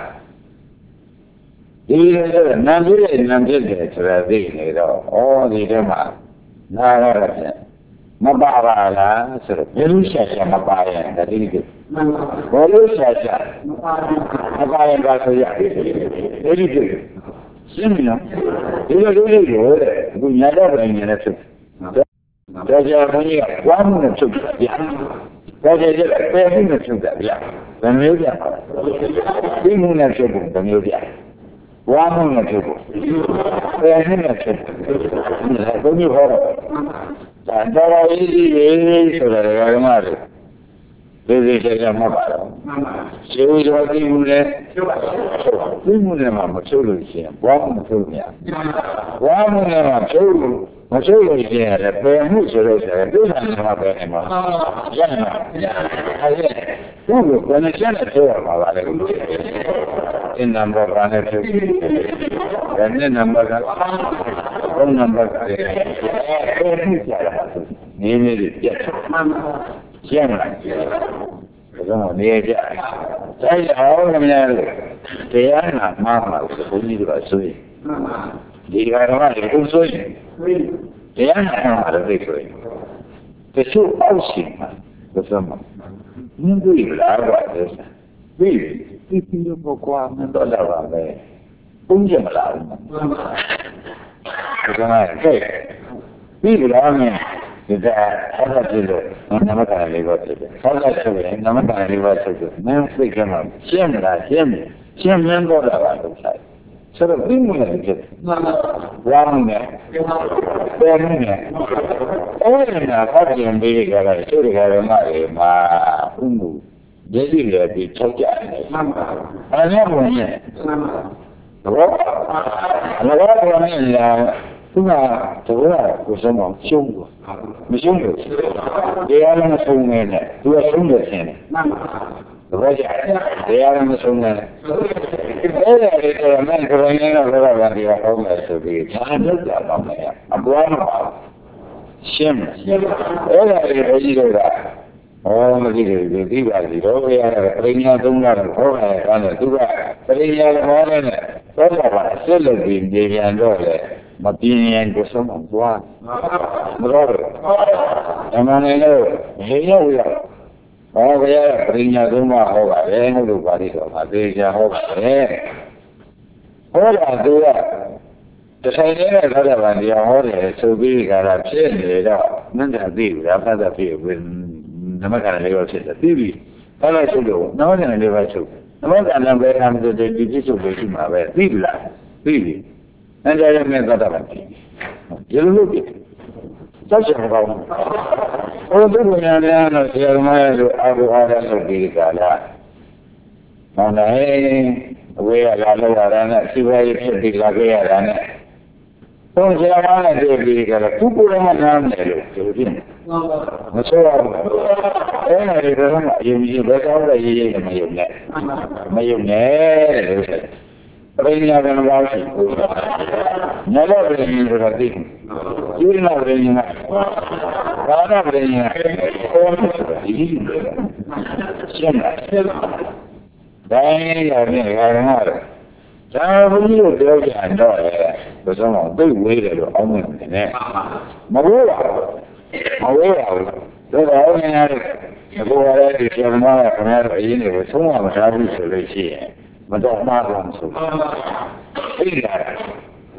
ဒီလိုနံပြေးတယ်နံပြတ်တယ်ဆိုတာသိနေတော့ဒီထဲမှာနာရတဲ့မပါပါလားဆိုတော့ဘယ်လိုရှာမပါရင်ဒါတိတိဘယ်လိုရှာမပါရင်ဒါဆိုရအဲ့ဒီရှင်းပြီနော်ဒီလိုလိုတဲ့အခုညာတော့ပဲနေနေဖြစ်ဒါကြောင့်ဘုန်းကြီးကဝါမှုနဲ့ချုပ်တာဗျာဒါကြောင့်ပယ်မှုနဲ့ချုပ်တာဗျာဘယ်မျိုးဗျာဒီမှုနဲ့ချုပ်ဖို့ဘယ်မျိုးဗျာဝါမှုနဲ့ချုပ်ဖို့ပယ်မှုနဲ့ချုပ်ဖို့ဘုန်းကြီးဟောတော့ဒါတော်ရေးကြီးဆိုတာကဓမ္မတွေဒီစိတ်ကမှတ်ပါတော့ရှင်းဥစွာသိမှုနဲ့သိမှုနဲ့မှမချုပ်လို့ရှိရင်ဘွားမှုမချုပ်မြတ်ဘွားမှုနဲ့မှချုပ်လို့မချုပ်လို့ရှိရင်လည်းပယ်မှုဆိုလို့ဆိုရင်ဒုက္ခနဲ့မှပဲနေမှာရနိုင်မှာအဲဒီဘုရားကလည်းကျန်တဲ့ပြောရမှာပါလေအင်းနံပါတ်ကလည်းချုပ်တယ်နဲ့နံပါတ်ကဘုံနံပါတ်ကလည်းပယ်မှုကြတာနေနေပြတ်ရှင်းလားဒါကနေကြဆိုင်အောင်ခင်ဗျားတို့တရားနာမှားမှာဘုန်းကြီးတို့ကဆိုရင်ဒီကရမတွေဘုဆိုရင်တရားနာမှာလည်းဆိုရင်တချို့အောက်ရှင်မှာဘယ်စမှာမင်းတို့လာပါတဲ့ပြီးပြီးတော့ကွာမင်းတို့လာပါမယ်ဘုန်းကြီးမလာဘူးဒါကလည်းပြီးလာမယ်ဒီကအဲ့ဒါကြည့်လို့နမကလေးကိုကြည့်တယ်ဆောက်လိုက်ဆိုရင်နမကလေးကိုဆက်ကြည့်မင်းစိတ်ကမှရှင်းမလားရှင်းမင်းတော့လာတော့ဆိုင်ဆိုတော့ဒီမလို့ကြည့်ဝါမနဲ့ပေါ်နေတယ်အဲ့ဒါကဖတ်ရင်ပြီးကြတာသူတွေကလည်းမအေးမှာဥမှုဒီစီလည်းပြီးထောက်ကြတယ်အဲ့ဒါဘုံနဲ့တော့ဘောနဲ့လာသူကတော့ကိုယ်ဆုံးအောင်ရှုံးလို့မရှုံးလို့တရားလည်းမဆုံးနဲ့သူကဆုံးတယ်ဆင်းတယ်သဘောကျတရားလည်းမဆုံးနဲ့အဲ့ဒါလေးတော့မင်းခရိုင်းနေတော့ဘယ်တော့မှဒီဟောမယ်ဆိုပြီးဒါတော့ကြပါမယ်အပွားမပါရှင်းအဲ့ဒါလေးဘယ်ကြီးတော့မကြည့်ဘူးဒီပါစီတော့ဘုရားကပရိညာသုံးတာတော့ဟောတာကလည်းသူကပရိညာဟောတဲ့နဲ့သောတာပန်ဆက်လက်ပြီးနေပြန်တော့လေမပြင်းရင်ကိုဆုံးအောင်သွားမတော်ဘူးအမှန်နဲ့တော့ရေရောက်ရဟောဘုရားပရိညာသုံးပါဟောပါတယ်လို့ပါဠိတော်မှာသေချာဟောပါတယ်ဟောတာသူကတထိုင်နေတဲ့သောတာပန်တရားဟောတယ်ဆိုပြီးကြတာဖြစ်နေတော့မင်းသာသိဘူးလားဖတ်တာဖြစ်ဝင်နမကလေးရောဖြစ်တယ်သိပြီအဲ့လိုချုပ်လို့နမကလေးပဲချုပ်နမကလည်းဘယ်မှာမဆိုဒီပြစ်ချုပ်လို့ရှိမှာပဲသိပြီလားသိပြီအဲ့ဒါလည်းမဲ့သောတာပန်ဒီလိုလုပ်ပြီစောက်ချင်ကောင်းဘုရားသူ့ဉာဏ်တရားတော့ဆရာသမားရဲ့လိုအာဟုအားရလုပ်ပြီးကြလားဟောတယ်အဝေးကလာလို့ရတာနဲ့စီဝါရေးဖြစ်ပြီးလာခဲ့ရတာနဲ့ဘုန်းကြီးကလည်းတွေ့ပြီးကြတော့သူ့ကိုယ်ကနားမယ်လို့ဆိုပြီးမဆိုရဘူးအဲ့ဒါတွေကတော့အယုံကြည်ဘယ်ကောင်းလဲရေးရေးမယုံနဲ့မယုံနဲ့တဲ့ပရိညာကံပါရှိဘူးညတော့ပရိညာဆိုတာသိတယ်ယူရနာပရိညာဘာနာပရိညာဘောဒီရှင်းလားတိုင်းရတယ်ငါတော့ဒါဘုရားတို့ပြောကြတော့လေဘယ်တော့မှသိဝေးတယ်လို့အောင်းနေတယ်မဟုတ်ပါဘူးမဟုတ်ပါဘူးဒါကလည်းဘုရားရဲ့ဒီဆရာမကခဏတော့အရင်ကဆုံးမထားဘူးဆိုလို့ရှိရင်မတော်မှားဘူးဆိုအဲ့ဒါ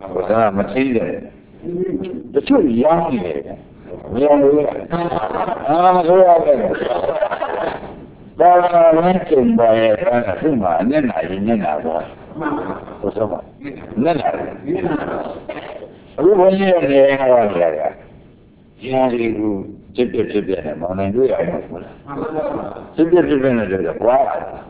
ဘုရားမသိတယ်တချို့ရောင်းနေတယ်မရောင်းဘူးအာမဆိုရတယ်ဒါကလည်းကျုံပါရဲ့အဲ့ဒါမှအနဲ့နာရင်နဲ့နာပါဘုရားနဲ့နာအခုဘုန်းကြီးရဲ့နေရာကလည်းညာဒီကိုစစ်ပြစစ်ပြနဲ့မောင်နိုင်တွေ့ရမှာမလားစစ်ပြစစ်ပြနဲ့တွေ့တော့ဘာ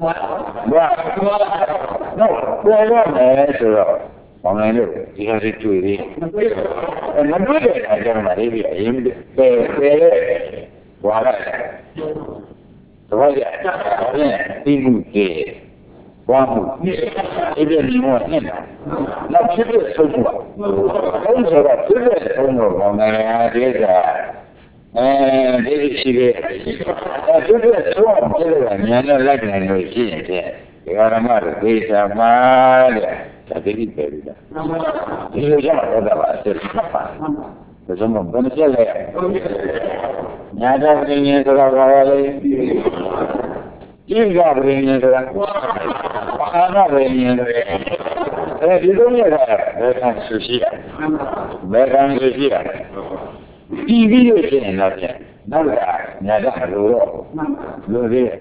တော့ရမယ်ဆိုတော့မောင်နိုင်လို့ဒီဟာတွေတွေ့သေးမတွေ့တဲ့အခါကျတော့လည်းအရင်ပဲဘာလဲတော့ရဒီမှုကြီးဝါမှုဒီပြဒီမောနဲ့နောက်ဖြစ်ဖြစ်ဆုံးပါအဲ့ဆိုတော့ဖြစ်ဖြစ်ဆုံးတော့မောင်နိုင်တဲ့ကဒီရှိခဲ့သူတို့တော့ပြောတယ်ညနေလိုက်နေလို့ရှိရင်ဒီဃာရမတို့သေချာမှာတဲ့ဒါတိတိပဲပြီလားဒီလိုကြောင့်တော့ပါဆက်ပါဒါကြောင့်ဘယ်နဲ့ဆက်လဲညာတာပြင်းရင်ဆိုတာဘာလဲဒီကပြင်းရင်ဆိုတာအာနာပြင်းရင်အဲဒီလိုမျိုးကဘယ်ကဆူရှိတာဘယ်ကဆူရှိတာဒီပြီးလို့ရှိရင်တော့နောက်ကညာတာလိုသေးတယ်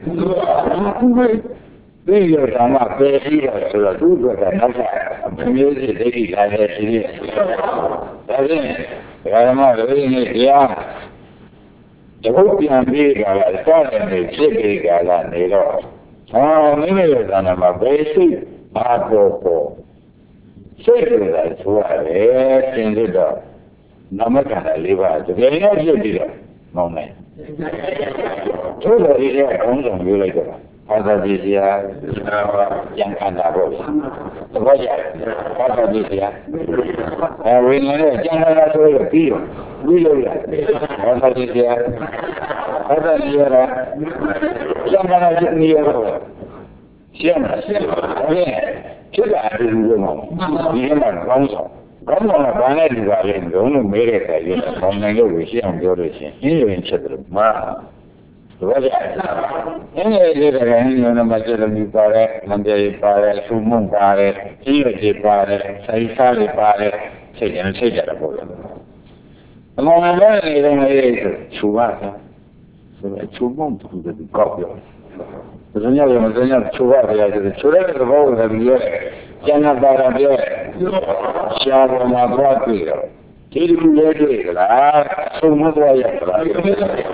ဒီလိုဓမ္မပဲပြီးတော့ဆိုတော့သူ့အတွက်ကနောက်ထပ်မျိုးစစ်ဒိဋ္ဌိလာတယ်ရှိသေးတယ်ဒါဖြင့်ဓမ္မတွေနဲ့တရားတခုပြန်ပြီးကြတာစတဲ့နေဖြစ်ပြီးကြတာနေတော့မိမိရဲ့ဓမ္မမှာပဲစိတ်ဘာပေါ်စိတ်ဆိုတာဆိုရတယ်သင်တို့တော့နမကလေးပါတကယ်နဲ့ဖြစ်ပြီးတော့မောင်းနိုင်သို့တော်ဒီကခေါင်းဆောင်ပြောလိုက်တော့ဘာသာပြည်စရာကျန်ခံတာပေါ့သဘောကျဘာသာပြည်စရာဝိညာဉ်နဲ့ကျန်ခံတာဆိုတော့ပြီးလို့ရဘာသာပြည်စရာဘာသာပြည်စရာကျန်ခံတာနေရတော့ရှင်းတယ်ဖြစ်တာအတူတူပဲဒီမှာခေါင်းဆောင်ဘာမှမဘာနဲ့ဒီပါလဲဒုံလို့မဲတဲ့ခါကျရင်ပေါင်းနိုင်လို့ရှင်းအောင်ပြောလို့ရှိရင်ရင်းချက်တယ်မှာတော့ကြအင်းရဲ့ဒီကနေ့ညနေမှာကျတော့ဒီပါတယ်မန္တလေးပါတယ်သုမုံပါတယ်ကြီးရည်ပါတယ်ဆိုင်စားလေးပါတယ်စိတ်ရင်စိတ်ကြတာပေါ့လေအမောင်လည်းနေတယ်လေချူပါဆိုတော့ချူမုံတူတယ်ကောက်ပြောဒါဆိုရင်မစညာချူပါရရတယ်ချူတဲ့ဘောကလည်းပြောကျန်တာပါပြောရှားပေါ်မှာသွားတွေ့တော့ဒီလိုလဲတွေ့ကြလားသုံးမသွားရတာဒါက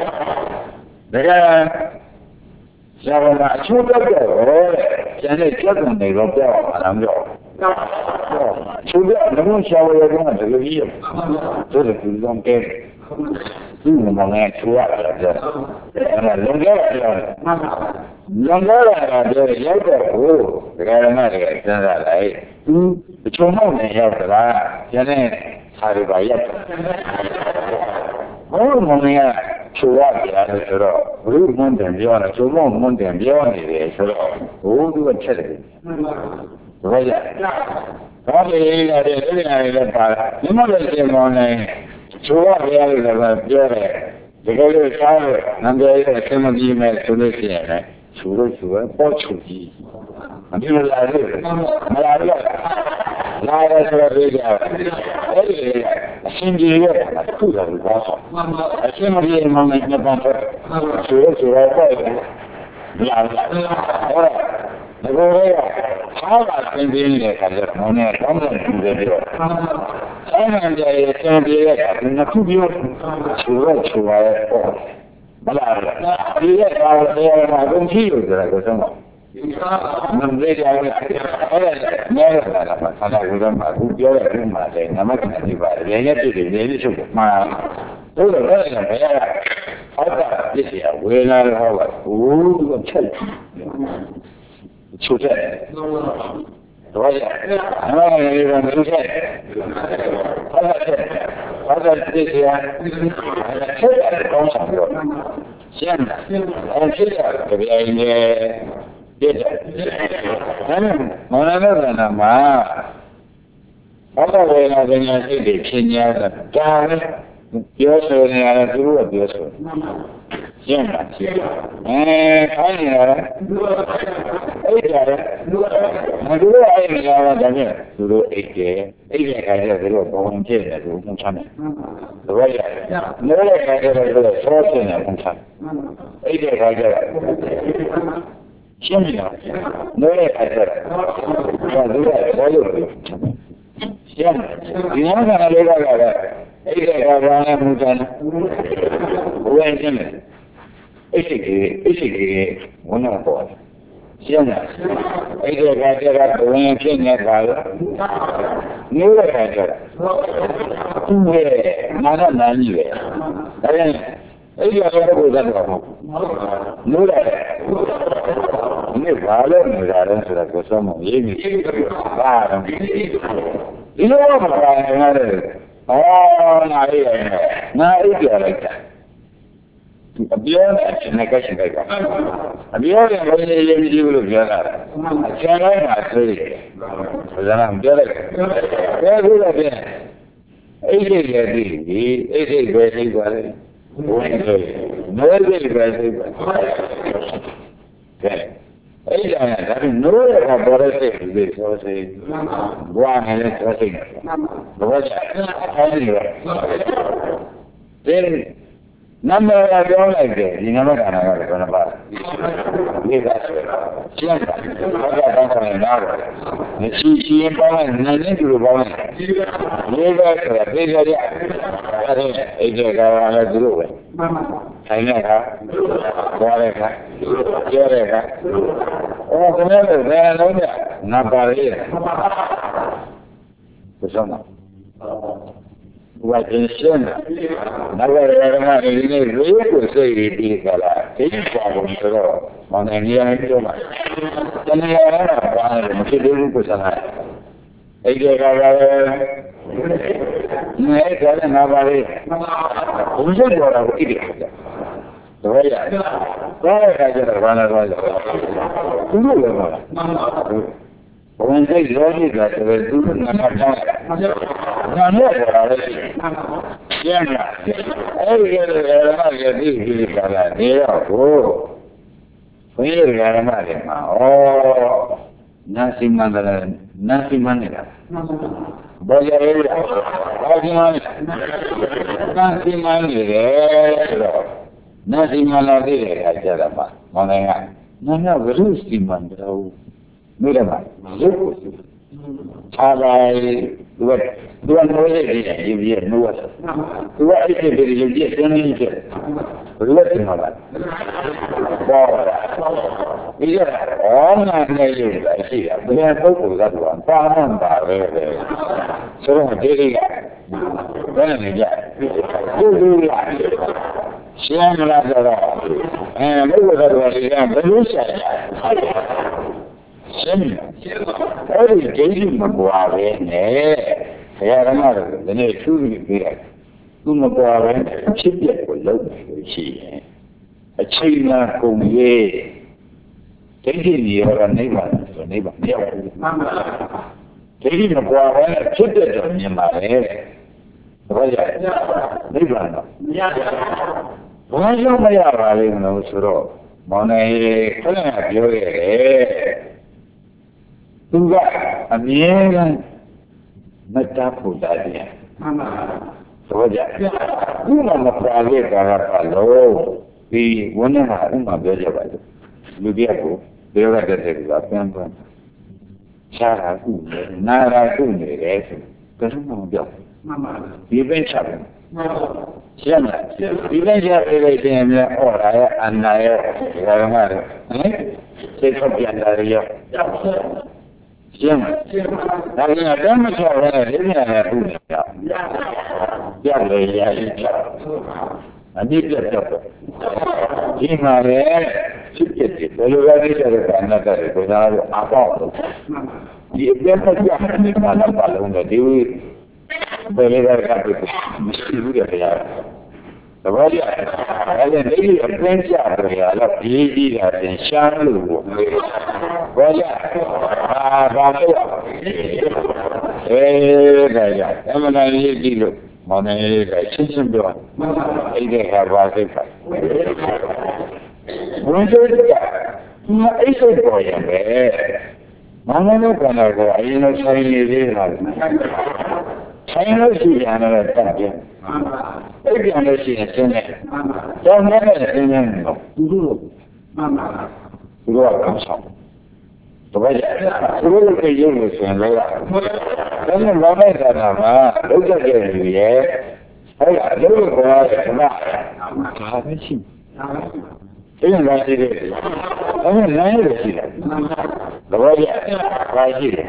ရှားပေါ်မှာအချိုးတော့ကျန်တဲ့ကြက်ကနေတော့ပြောမှာလားပြောချိုးတော့လည်းရှားပေါ်ရုံးတယ်လို့ကြီးတို့လည်းဒီလိုကဲဒီမှာငါချိုးရတယ်ပြောအဲ့ဒါလုံခဲ့တယ်လုံခဲ့တာပြောရောက်တော့ဟိုဒကာရမတွေကစဉ်းစားလိုက်သူချုံမောက်နေရောက်သလားကျန်တဲ့ဟာတွေပါရောက်ဘုရားမင်းကချိုးရတယ်ဆိုတော့ဘုရားမွန်းတယ်ပြောတယ်ချုံမောက်မွန်းတယ်ပြောနေတယ်ဆိုတော့ဟိုသူကချက်တယ်ဘာလဲဘာလဲရတယ်ဒီနေရာလေးပါဒီမှာလည်းရှင်မောင်းနေချိုးရတယ်လည်းပြောတယ်ဒီလိုလေးစားရနန္ဒရဲ့အဆင်မပြေမဲ့ဆိုလို့ရှိရင်လည်းချိုးလို့ချိုးရပေါ်ချိုးကြည့်အပြည့်လာလို့မလာလို့လာရဆိုတော့ဒီကအဲ့ဒီအရှင်ကြီးရဲ့ခုတော်ဘာအရှင်မပြေမှမနဲ့ပတ်သက်ချိုးလို့ချိုးရတော့လာလာဒီလိုလေးဆောင်းလာသင်ပေးနေတဲ့ခါကျတော့မောင်နဲ့ကောင်းတယ်သူတွေပြောအဲ့ဒါကြရဲ့သင်ပေးရတာနှစ်ခုပြောချိုးတော့ချိုးရတော့မလားဒီရဲ့ဘာလို့လဲမှာအကုန်ကြီးလို့ဆိုတာကိုဆုံးမမေ့ကြဘူးအဲ့ဒါမဲရတာလားဆန္ဒဝိရမအခုပြောရတဲ့မှာလေနမကတိပါတယ်ရရဲ့ပြည့်နေလေးချုပ်မှာတို့တော့အဲ့ဒါဘယ်ရအောက်ကပြည့်ရဝေလာတော့ဟောဘူးချက်ချိုးတယ်တော့ရအဲ့ဒါလည်းမလုပ်ချက်ဘာသာပြည့်ရချက်တယ်ကောင်းဆောင်ပြောရှင်းတယ်အဲ့ဖြစ်တယ်ကြည့်နေတယ်အဲ့မောင်လည်းကမှာဘာသာဝေနာပညာရှိတွေဖြစ်냐တာဒါလည်းပြောဆိုနေရတယ်သူတို့ကပြောဆိုရှင်းလားခိုင်းနေရလားအိတ်ရတယ်မသူတို့အိတ်နေရတာဒါနဲ့သူတို့အိတ်တယ်အိတ်တဲ့ခါကျတော့သူတို့ဘဝဖြစ်တယ်သူမှုချမ်းတယ်သဘောရတယ်မိုးတဲ့ခါကျတော့သူတို့ဆောဆင်းတယ်မှုချမ်းအိတ်တဲ့ခါကျတော့ရှင်းပြီလားမိုးတဲ့ခါကျတော့သူတို့ဆောလို့ရှင်းဒီမှာကလည်းလည်းအဲ့ဒီကဘာနဲ့မှုချမ်းဘယ်ရှင်းလဲအိတ်ကြီးဝန်တော့ပေါ်ရှင်းလားအဲ့ဒီကကျတော့ဘဝင်ဖြစ်နေတာလို့မျိုးတဲ့ခါကျတော့သူ့ရဲ့နာတော့နာကြီးပဲဒါပြန်အဲ့ဒီကတော့ဘုရားတော်မဟုတ်မျိုးတယ်ဒီဘာလို့နေတာလဲဆိုတော့ကိုယ်ဆုံးမရေးမိဘာတော့ဒီလိုမှမပါနိုင်တယ်နားရည်နားအိပ်ကြလိုက်တာအပြောနဲ့ကရှိလိုက်ပါအပြောနဲ့ဘယ်လိုရေးကြည့်လို့ပြောတာအချမ်းလိုက်တာဆိုရတယ်ဘယ်လိုပြောလိုက်ဘယ်လိုလဲအိတ်လေးရဲ့ဒီအိတ်လေးပဲသိပါလေဘုန်းကြီးနိုးလေးပဲသိပါကဲအဲ့ဒါကဒါနိုးရတာပေါ်ရတဲ့ဒီဆိုစေဘွားနဲ့ဆိုစေဘောချအဲ့ဒီတော့နာမည်ပြောလိုက်တယ်ဒီနာမကနာကလည်းဘယ်နှပါဒီကဆိုရှင်းတာဘာသာတောင်းတယ်နားတော့မရှိရှိရင်ပေါင်းလိုက်နိုင်နေသူလိုပေါင်းလိုက်လေးကဆိုတာပြေကြရအဲ့ဒီအိတ်ကလည်းသူတို့ပဲဆိုင်တဲ့ကသွားတဲ့ကပြောတဲ့ကအော်ခဏလေးဘယ်လုံးညနာပါလေဘယ်ဆုံးဝါကျင်ရှင်းနာဝရရမဒီနေ့ရေကိုစိတ်ရည်ကြလားဒီပါဘုံဆိုတော့မောင်နေရမ်းပြောမှာတဏှာရတာပါတယ်မရှိသေးဘူးကိုစနာအဲ့ဒီကလည်းနဲ့ကလည်းနာပါလေဘုံစိတ်တော်တာကိုဣတိတော့ရတော့ခါကျတော့ဘာလဲတော့သူတို့လည်းပါဘုံစိတ်ရောကြီးကဆိုတော့သူတို့နားထောင်နာနဲ့ပေါ်လာတယ်ကျန်တာအဲ့ဒီကလည်းရမကြီးဒီကလာနေတော့ကိုဘုန်းကြီးကရမကြီးမှာနာစီမန္တလာနာစီမန္တလာဘောရရဲဘာစီမန္တလာနာစီမန္တလာဆိုတော့နာစီမန္တလာသိတဲ့အခါကျတော့မှမောင်နိုင်ကနာဘရုစီမန္တလာမိရမှာရုပ်ကိုခြားလိုက်သူကနိုးရည်ရေးပြီးနိုးရတယ်သူကအဲ့ဒီပြည်ရေးရေးတင်းနေတယ်ဘယ်လိုတင်မှာလဲဘောဒီကနာနေရည်ပဲရှိတာဘယ်ပုဂ္ဂိုလ်ကတော့ပါမှန်ပါပဲဆိုတော့ဒီကဘယ်နဲ့ကြသူကရှင်းလာတော့ဘုရားတော်ကဘယ်လိုရှာရှင်းအဲ့ဒီဒိဋ္ဌိမကွာပဲနဲ့ဘုရားဓမ္မတော်ကလည်းထူးပြီးပြလိုက်သူမကွာပဲဖြစ်ပြကိုလုပ်လို့ရှိရင်အချိန်မှကုန်ရဲ့ဒိဋ္ဌိကြီးရောနိဗ္ဗာန်ဆိုနိဗ္ဗာန်ရောက်ဘူးမှန်ပါဒိဋ္ဌိမကွာပဲဖြစ်ပြတော့မြင်ပါလေဘာကြနိဗ္ဗာန်တော့မရဘူးဘာကြောင့်မရပါလဲလို့ဆိုတော့မောင်နေခဏပြောရတယ်သူကအမြဲတမ်းမတတ်ဖို့တာတယ်မှန်ပါဘောကြခုမှမပါခဲ့တာကပါလို့ဒီဝန်နဲ့ဟာဥမာပြောကြပါလို့လူတယောက်ကိုပြောရတဲ့ကပြန်ရှားတာခုနေနာတာခုနေတယ်ဆိုတော့မပြောမှန်ပါဒီပင်ချတယ်မှန်ပါရှင်းလားဒီပင်ချပြလိုက်တယ်များဩရာရဲ့အနာရဲ့ဒါကမှဟင်စိတ်ထုတ်ပြန်တာရောရှင်းဒါကတမ်းမချဘဲလေးမြန်နဲ့ခုနေတာပြတ်လေရည်ချအနည်းပြတ်တော့ဒီမှာပဲဖြစ်ဖြစ်တယ်ဘယ်လိုလဲတဲ့ကအနာတည်းကိုသားတို့အပေါက်လို့ဒီအပြတ်ပြတ်နေတာလည်းပါလုံးတယ်ဒီဘယ်လိုလဲကမရှိဘူးတဲ့ဗျာသဘောကျအဲ့ဒါနေအပင်းကြတယ်ရတော့ဒီကြီးတာတင်ရှားလို့ဘောကျဘာလို့ဒါကြအမှန်တည်းကြည့်လို့မောင်နေကရှင်းရှင်းပြောအဲ့ဒီကဘာစိတ်ပါဝန်ကျိုးကအိတ်စိတ်ပေါ်ရင်ပဲမနနဲ့ကလည်းအရင်ကဆိုင်နေသေးတာဆိုင်လို့ရှိရင်လည်းတတ်တယ်အဲ့ပြန်လို့ရှိရင်ရှင်းတယ်ကျောင်းထဲနဲ့ရှင်းနေတော့သူတို့သူတို့ကကောင်းဆောင်တပည့်သူတို့ကရုပ်လို့ဆိုရင်လည်းဒါနဲ့လောလိုက်တာကလောက်ကြတဲ့လူရဲ့ဟုတ်လားတို့ကဘာလဲဒါပဲရှိအဲ့ဒါရှိတယ်အဲ့ဒါလည်းရှိတယ်တပည့်ဘာရှိတယ်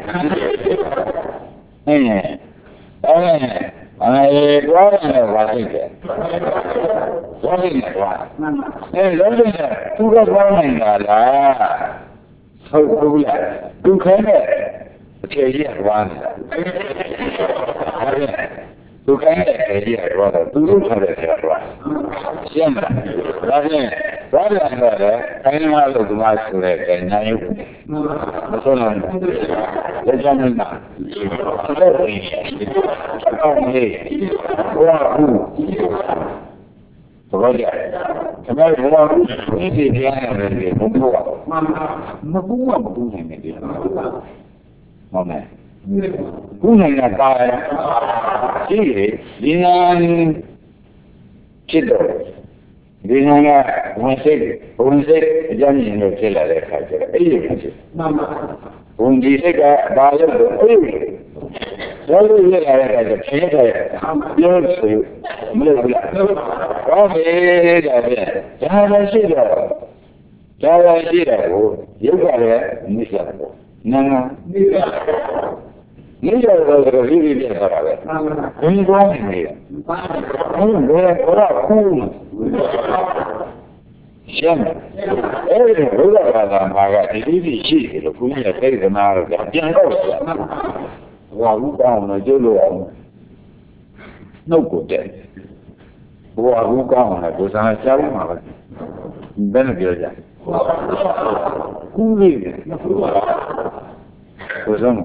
သွားတယ်ဘာဖြစ်တယ်သွားတယ်ကွာလုံးလုံးသူကသွားနေတာလားဟုတ်ဘူးလားသူခဲနဲ့အခြေကြီးကသွားနေတာသူခဲနဲ့အခြေကြီးကသွားတော့သူတို့ထားတဲ့ဆရာသွားရှင်းလားဒါဖြင့်သွားတယ်ဆိုတော့တိုင်းမှာလို့ဒီမှာဆိုတဲ့ညာရုပ်မဆုံးတော့လက်ချမ်းနေတာဆက်ပြီးအောက်နေဘာဘူးဘာကြလဲကျွန်တော်ဘာလို့ဒီတရားနဲ့လေဘုရားမဘူးနေတယ်မမဘူးနေတာကားရှိတယ်ဒီနာဖြစ်တော့ဒီနာကဝင်စိတ်အကြောင်းရင်းလို့ဖြစ်လာတဲ့အခါကျတော့အဲ့ဒီဖြစ်ဝင်ဒီစိတ်ကဘာလို့အဲ့ဒီဘာလို့ရလာတဲ့အခါကျဖြစ်တယ်ပြောဆိုမလို့ဘူးလားဘာပဲဒါပဲဒါပဲရှိတော့ကိုရုပ်ကလည်းနိစ္စပေါ့နာနိစ္စတော့ဒီလိုပြတာပဲဘယ်ကောင်းနေလဲဟုတ်တယ်ဘာကူရှင်းအဲ့ဒီဘုရားဘာသာမှာကဒီလိုရှိတယ်လို့ဘုရားသိတဲ့နာတော့ပြန်တော့ဘာလို့ကောင်းလဲကျလို့အောင်နှုတ်ကိုတဲ့ဘာလို့ကောင်းလဲကိုစားချားမှာပဲဘယ်နဲ့ပြောကြကူးလေးတယ်ကိုစား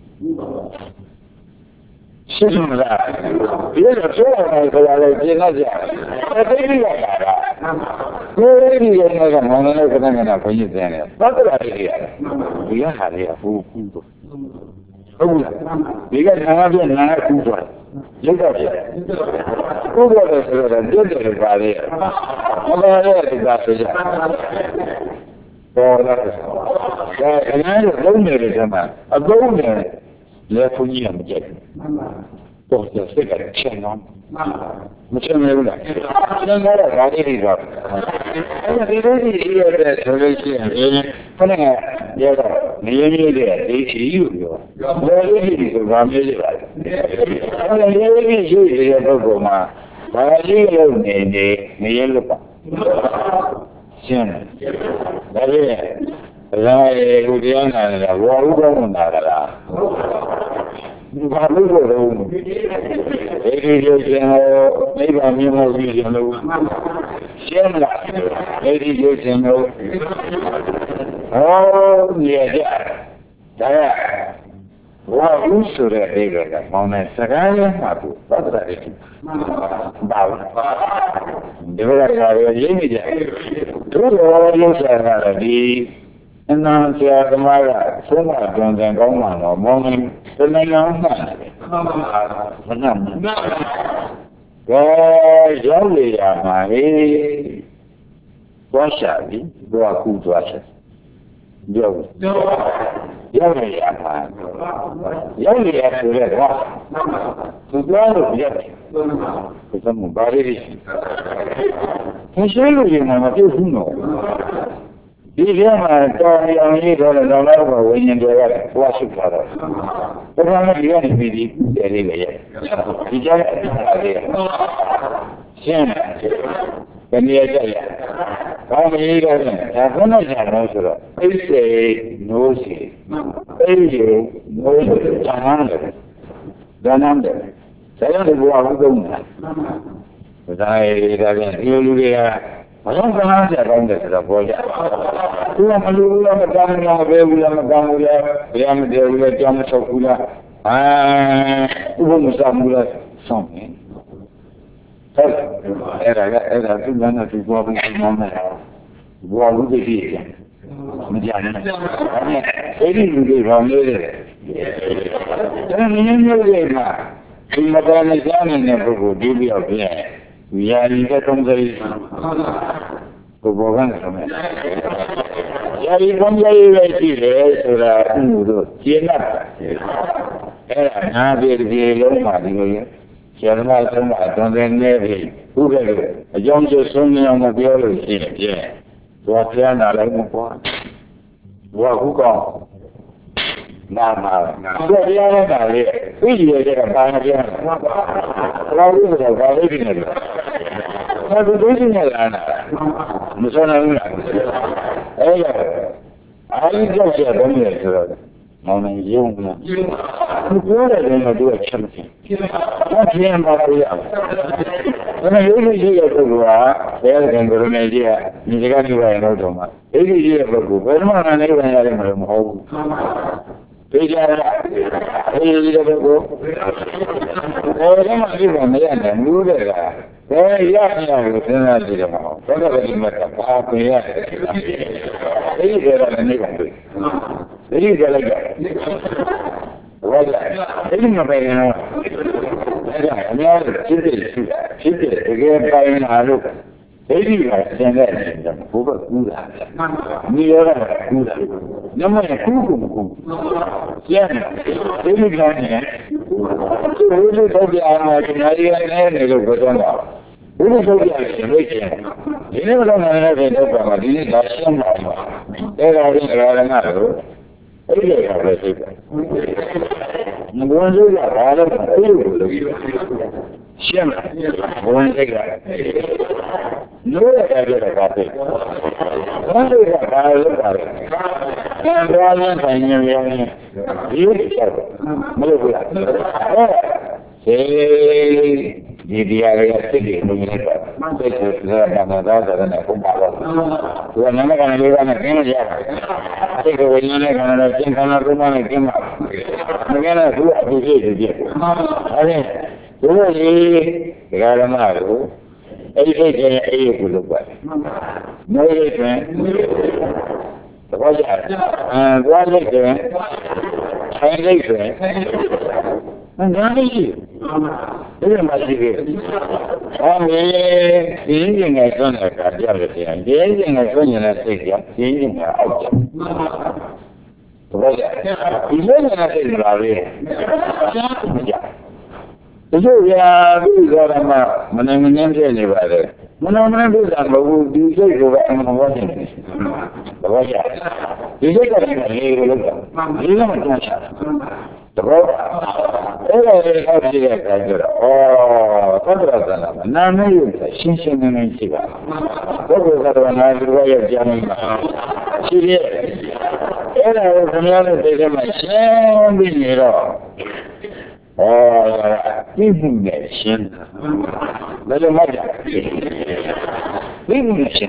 ရှင်းမလားဒီလိုပြောရမယ်ဆိုတာလည်းပြင်လိုက်ကြအသိဉာဏ်ရတာကိုယ်ရည်ရည်ကမောင်နဲ့ခဏခဏဘုန်းကြီးပြန်တယ်သတ္တရာလေးရတယ်ဒီကဟာလေးကဟိုကူးတော့ဟုတ်လားဒီကနာပြနာကူးသွားရုပ်တော့ပြကူးတော့ဆိုတော့ပြည့်တယ်ပါလေမလာတဲ့ဒီကဆိုကြပေါ်လာတယ်ဒါအများကြီးလုံးနေတယ်ကမှအသုံးနဲ့လဲဘုန်းကြီးကမကြိုက်ဘူးတော့စိတ်ကချက်နော်မချက်မဲဘူးလားချက်တော့ဒါလေးတော့အဲ့ဒါဒီလိုကြီးရတဲ့ဆိုလို့ရှိရင်ခဏကရတော့နေရင်းလေးတဲ့ဒီချီယူပြောဘယ်လိုကြီးဆိုဗာမျိုးကြီးပါလဲအဲ့ဒါလေးကြီးယူရတဲ့ပုဂ္ဂိုလ်မှာဘာကြီးလို့နေရလို့ပါရှင်းတယ်ဒါဖြင့်ဒါရဲ့ဥဒယနာကဘောဥကောင်းနာကလားဘာလို့လဲဒီလိုရှင်နိဗ္ဗာန်မြင်ဖို့ပြီးရှင်လို့ရှင်းလားဒီလိုရှင်လို့ဟောနေကြဒါကဘာလို့ဆိုတဲ့အိကမောင်းတဲ့စကားလေးမှဘူးသတ္တရာလေးဘာလို့ဒီလိုကရင်းနေကြတို့တော်လို့ဆိုတာဒီအနန္တဆရာသမားကသုံးပါတွင်ကောင်းမှတော့မောင်းနေတဏှာမှန်တယ်မနာဘူးရောက်လေရမှာလေသွားရှာပြီသွားကူသွားရှာရောက်လေရမှာရောက်လေရဆိုတဲ့တော့သူသွားလို့ရတယ်ဘယ်မှာဘာလေးရှိလို့ရမှာမပြုတ်ဘူးနော်ဒီထဲမှာတော်အောင်ရေးတော့လည်းတော့ဝိညာဉ်တွေကဘဝရှိတာတော့ဒါကလည်းဒီကနေပြီးဒီတယ်လေးပဲရဲ့ဒီကြားရဲ့ရှင်းဘယ်နည်းကြရဘာမရေးတော့လဲဒါခုနကပြောဆိုတော့အိတ်စေနိုးစီအိတ်ရေနိုးစီဇာနမ်းတယ်ဇာနမ်းတယ်ဆရာကဘဝဟုတ်ကုန်တယ်ဒါရဲ့ဒါပြန်ဒီလူတွေကမလုံးကမ်းကြကောင်းတယ်ဆိုတော့ပေါ်ကြသူကမလူဘူးလားမကောင်းလားပဲဘူးလားမကောင်းဘူးလားဘယ်မှာတည်းဘူးလဲကြောင်းမဆောက်ဘူးလားဥပမစမှုလားဆောင်းနေ era più grande più buono che non era buono di figlia mi dice e lì mi fa vedere non mi vedeva il maternità ne proprio di via via di che non sei proprio come ya di non sei vecchie era nudo tiena era una per ma dico io c'era mai trovato nelle pure aggiunge sogno una biologia tua piana la un po' tua cuco ma tua piana dai quindi era bana piana la usa la vedi ma tu vedi nella non sono una hai già capito non è giunta pure delle due certe ma chi è meraviglioso non è che io qua e non è dia mi dica che vai no ma e che io per ma non è che vai a mo e io dico ma che va bene nulla ya che non è dire ma cosa che mi sta fatto e io era ne con vedi che guarda e non vedono che fai una luce e lì se ne è un po' migliorare non è cucù siamo e lì dobbiamo immaginare che cosa no uno dobbiamo invece e non lo non è vero ma di da era nato e che era questo non so guardare siamo buon legare non è vero fate non è fare io me lo se di ragazzi che non mi fa questo è una data da ne comprare tu non è che ne va nemmeno già se che vogliono che non è che non romane che ma non è una sua così vabbè tu lì regala male e dice io quello qua noi guarda che hai detto non è io ma si vede quindi che sono cambiare quindi che sono una sedia quindi che il non è grave io ya guarda ma non niente ne vale non è vero di che non va bene guarda io non era non è io senza non si va dopo che non hai si era un canale che ma sempre nero invece vedo magari invece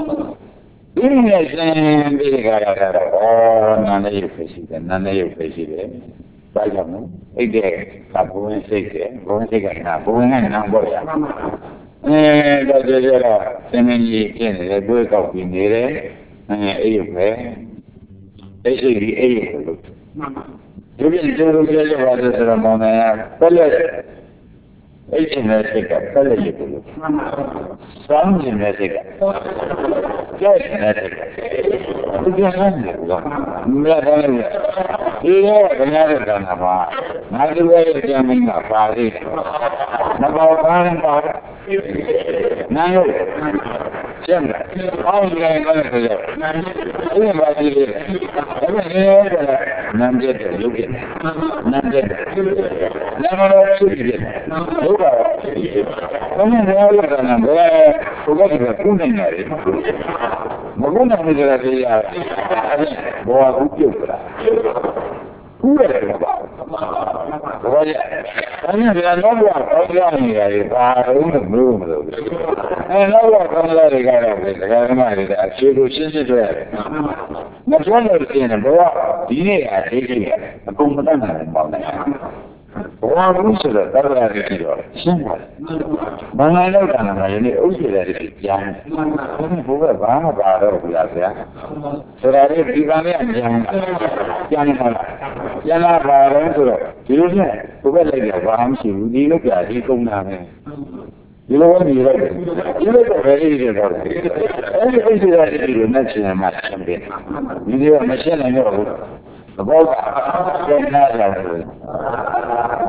non è il presidente Vayamos, ide buone sege na buone non vogliamo. La della se ne gli tiene le due coppie nere, io e io. Io vi giuro che le vado a la moneta, quelle e il generica, quelle gli quello. Sono generica. Che è generica? Io non ma non deve siamo in affari ma va fare non sembra oggi io va a dire non deve non deve non lo succede come ne allora non è come per puntare ma come non deve dire buona cultura pure la nuova fare uno numero nuova con la regala che ormai da 500 ma sono tiene però di a dire a completare il mondo ဘူးဆိုတော့တော်တော်လေးပြီးတော့ရှင်းပါဘာမှလောက်တာလည်းယနေ့ဥစ္စာတွေပြန်ဘုရားဘာမှပါတော့ဘူးလားဗျာဆိုတာလေးဒီကနေ့ပြန်လာပါတော့ဆိုတော့ဒီလိုနဲ့ဘုရားလိုက်တာဘာမှမရှိဘူးဒီလိုကြာဒီကုန်တာပဲဒီလိုဝင်ပြီးတော့ဒီလိုတော့ပဲနေတယ်တော့အဲ့ဒီဥစ္စာတွေဒီလိုနဲ့ရှင်းမှရှင်းတယ်ဒီလိုမရှင်းနိုင်တော့ဘူးဘောကကျန်လာတယ်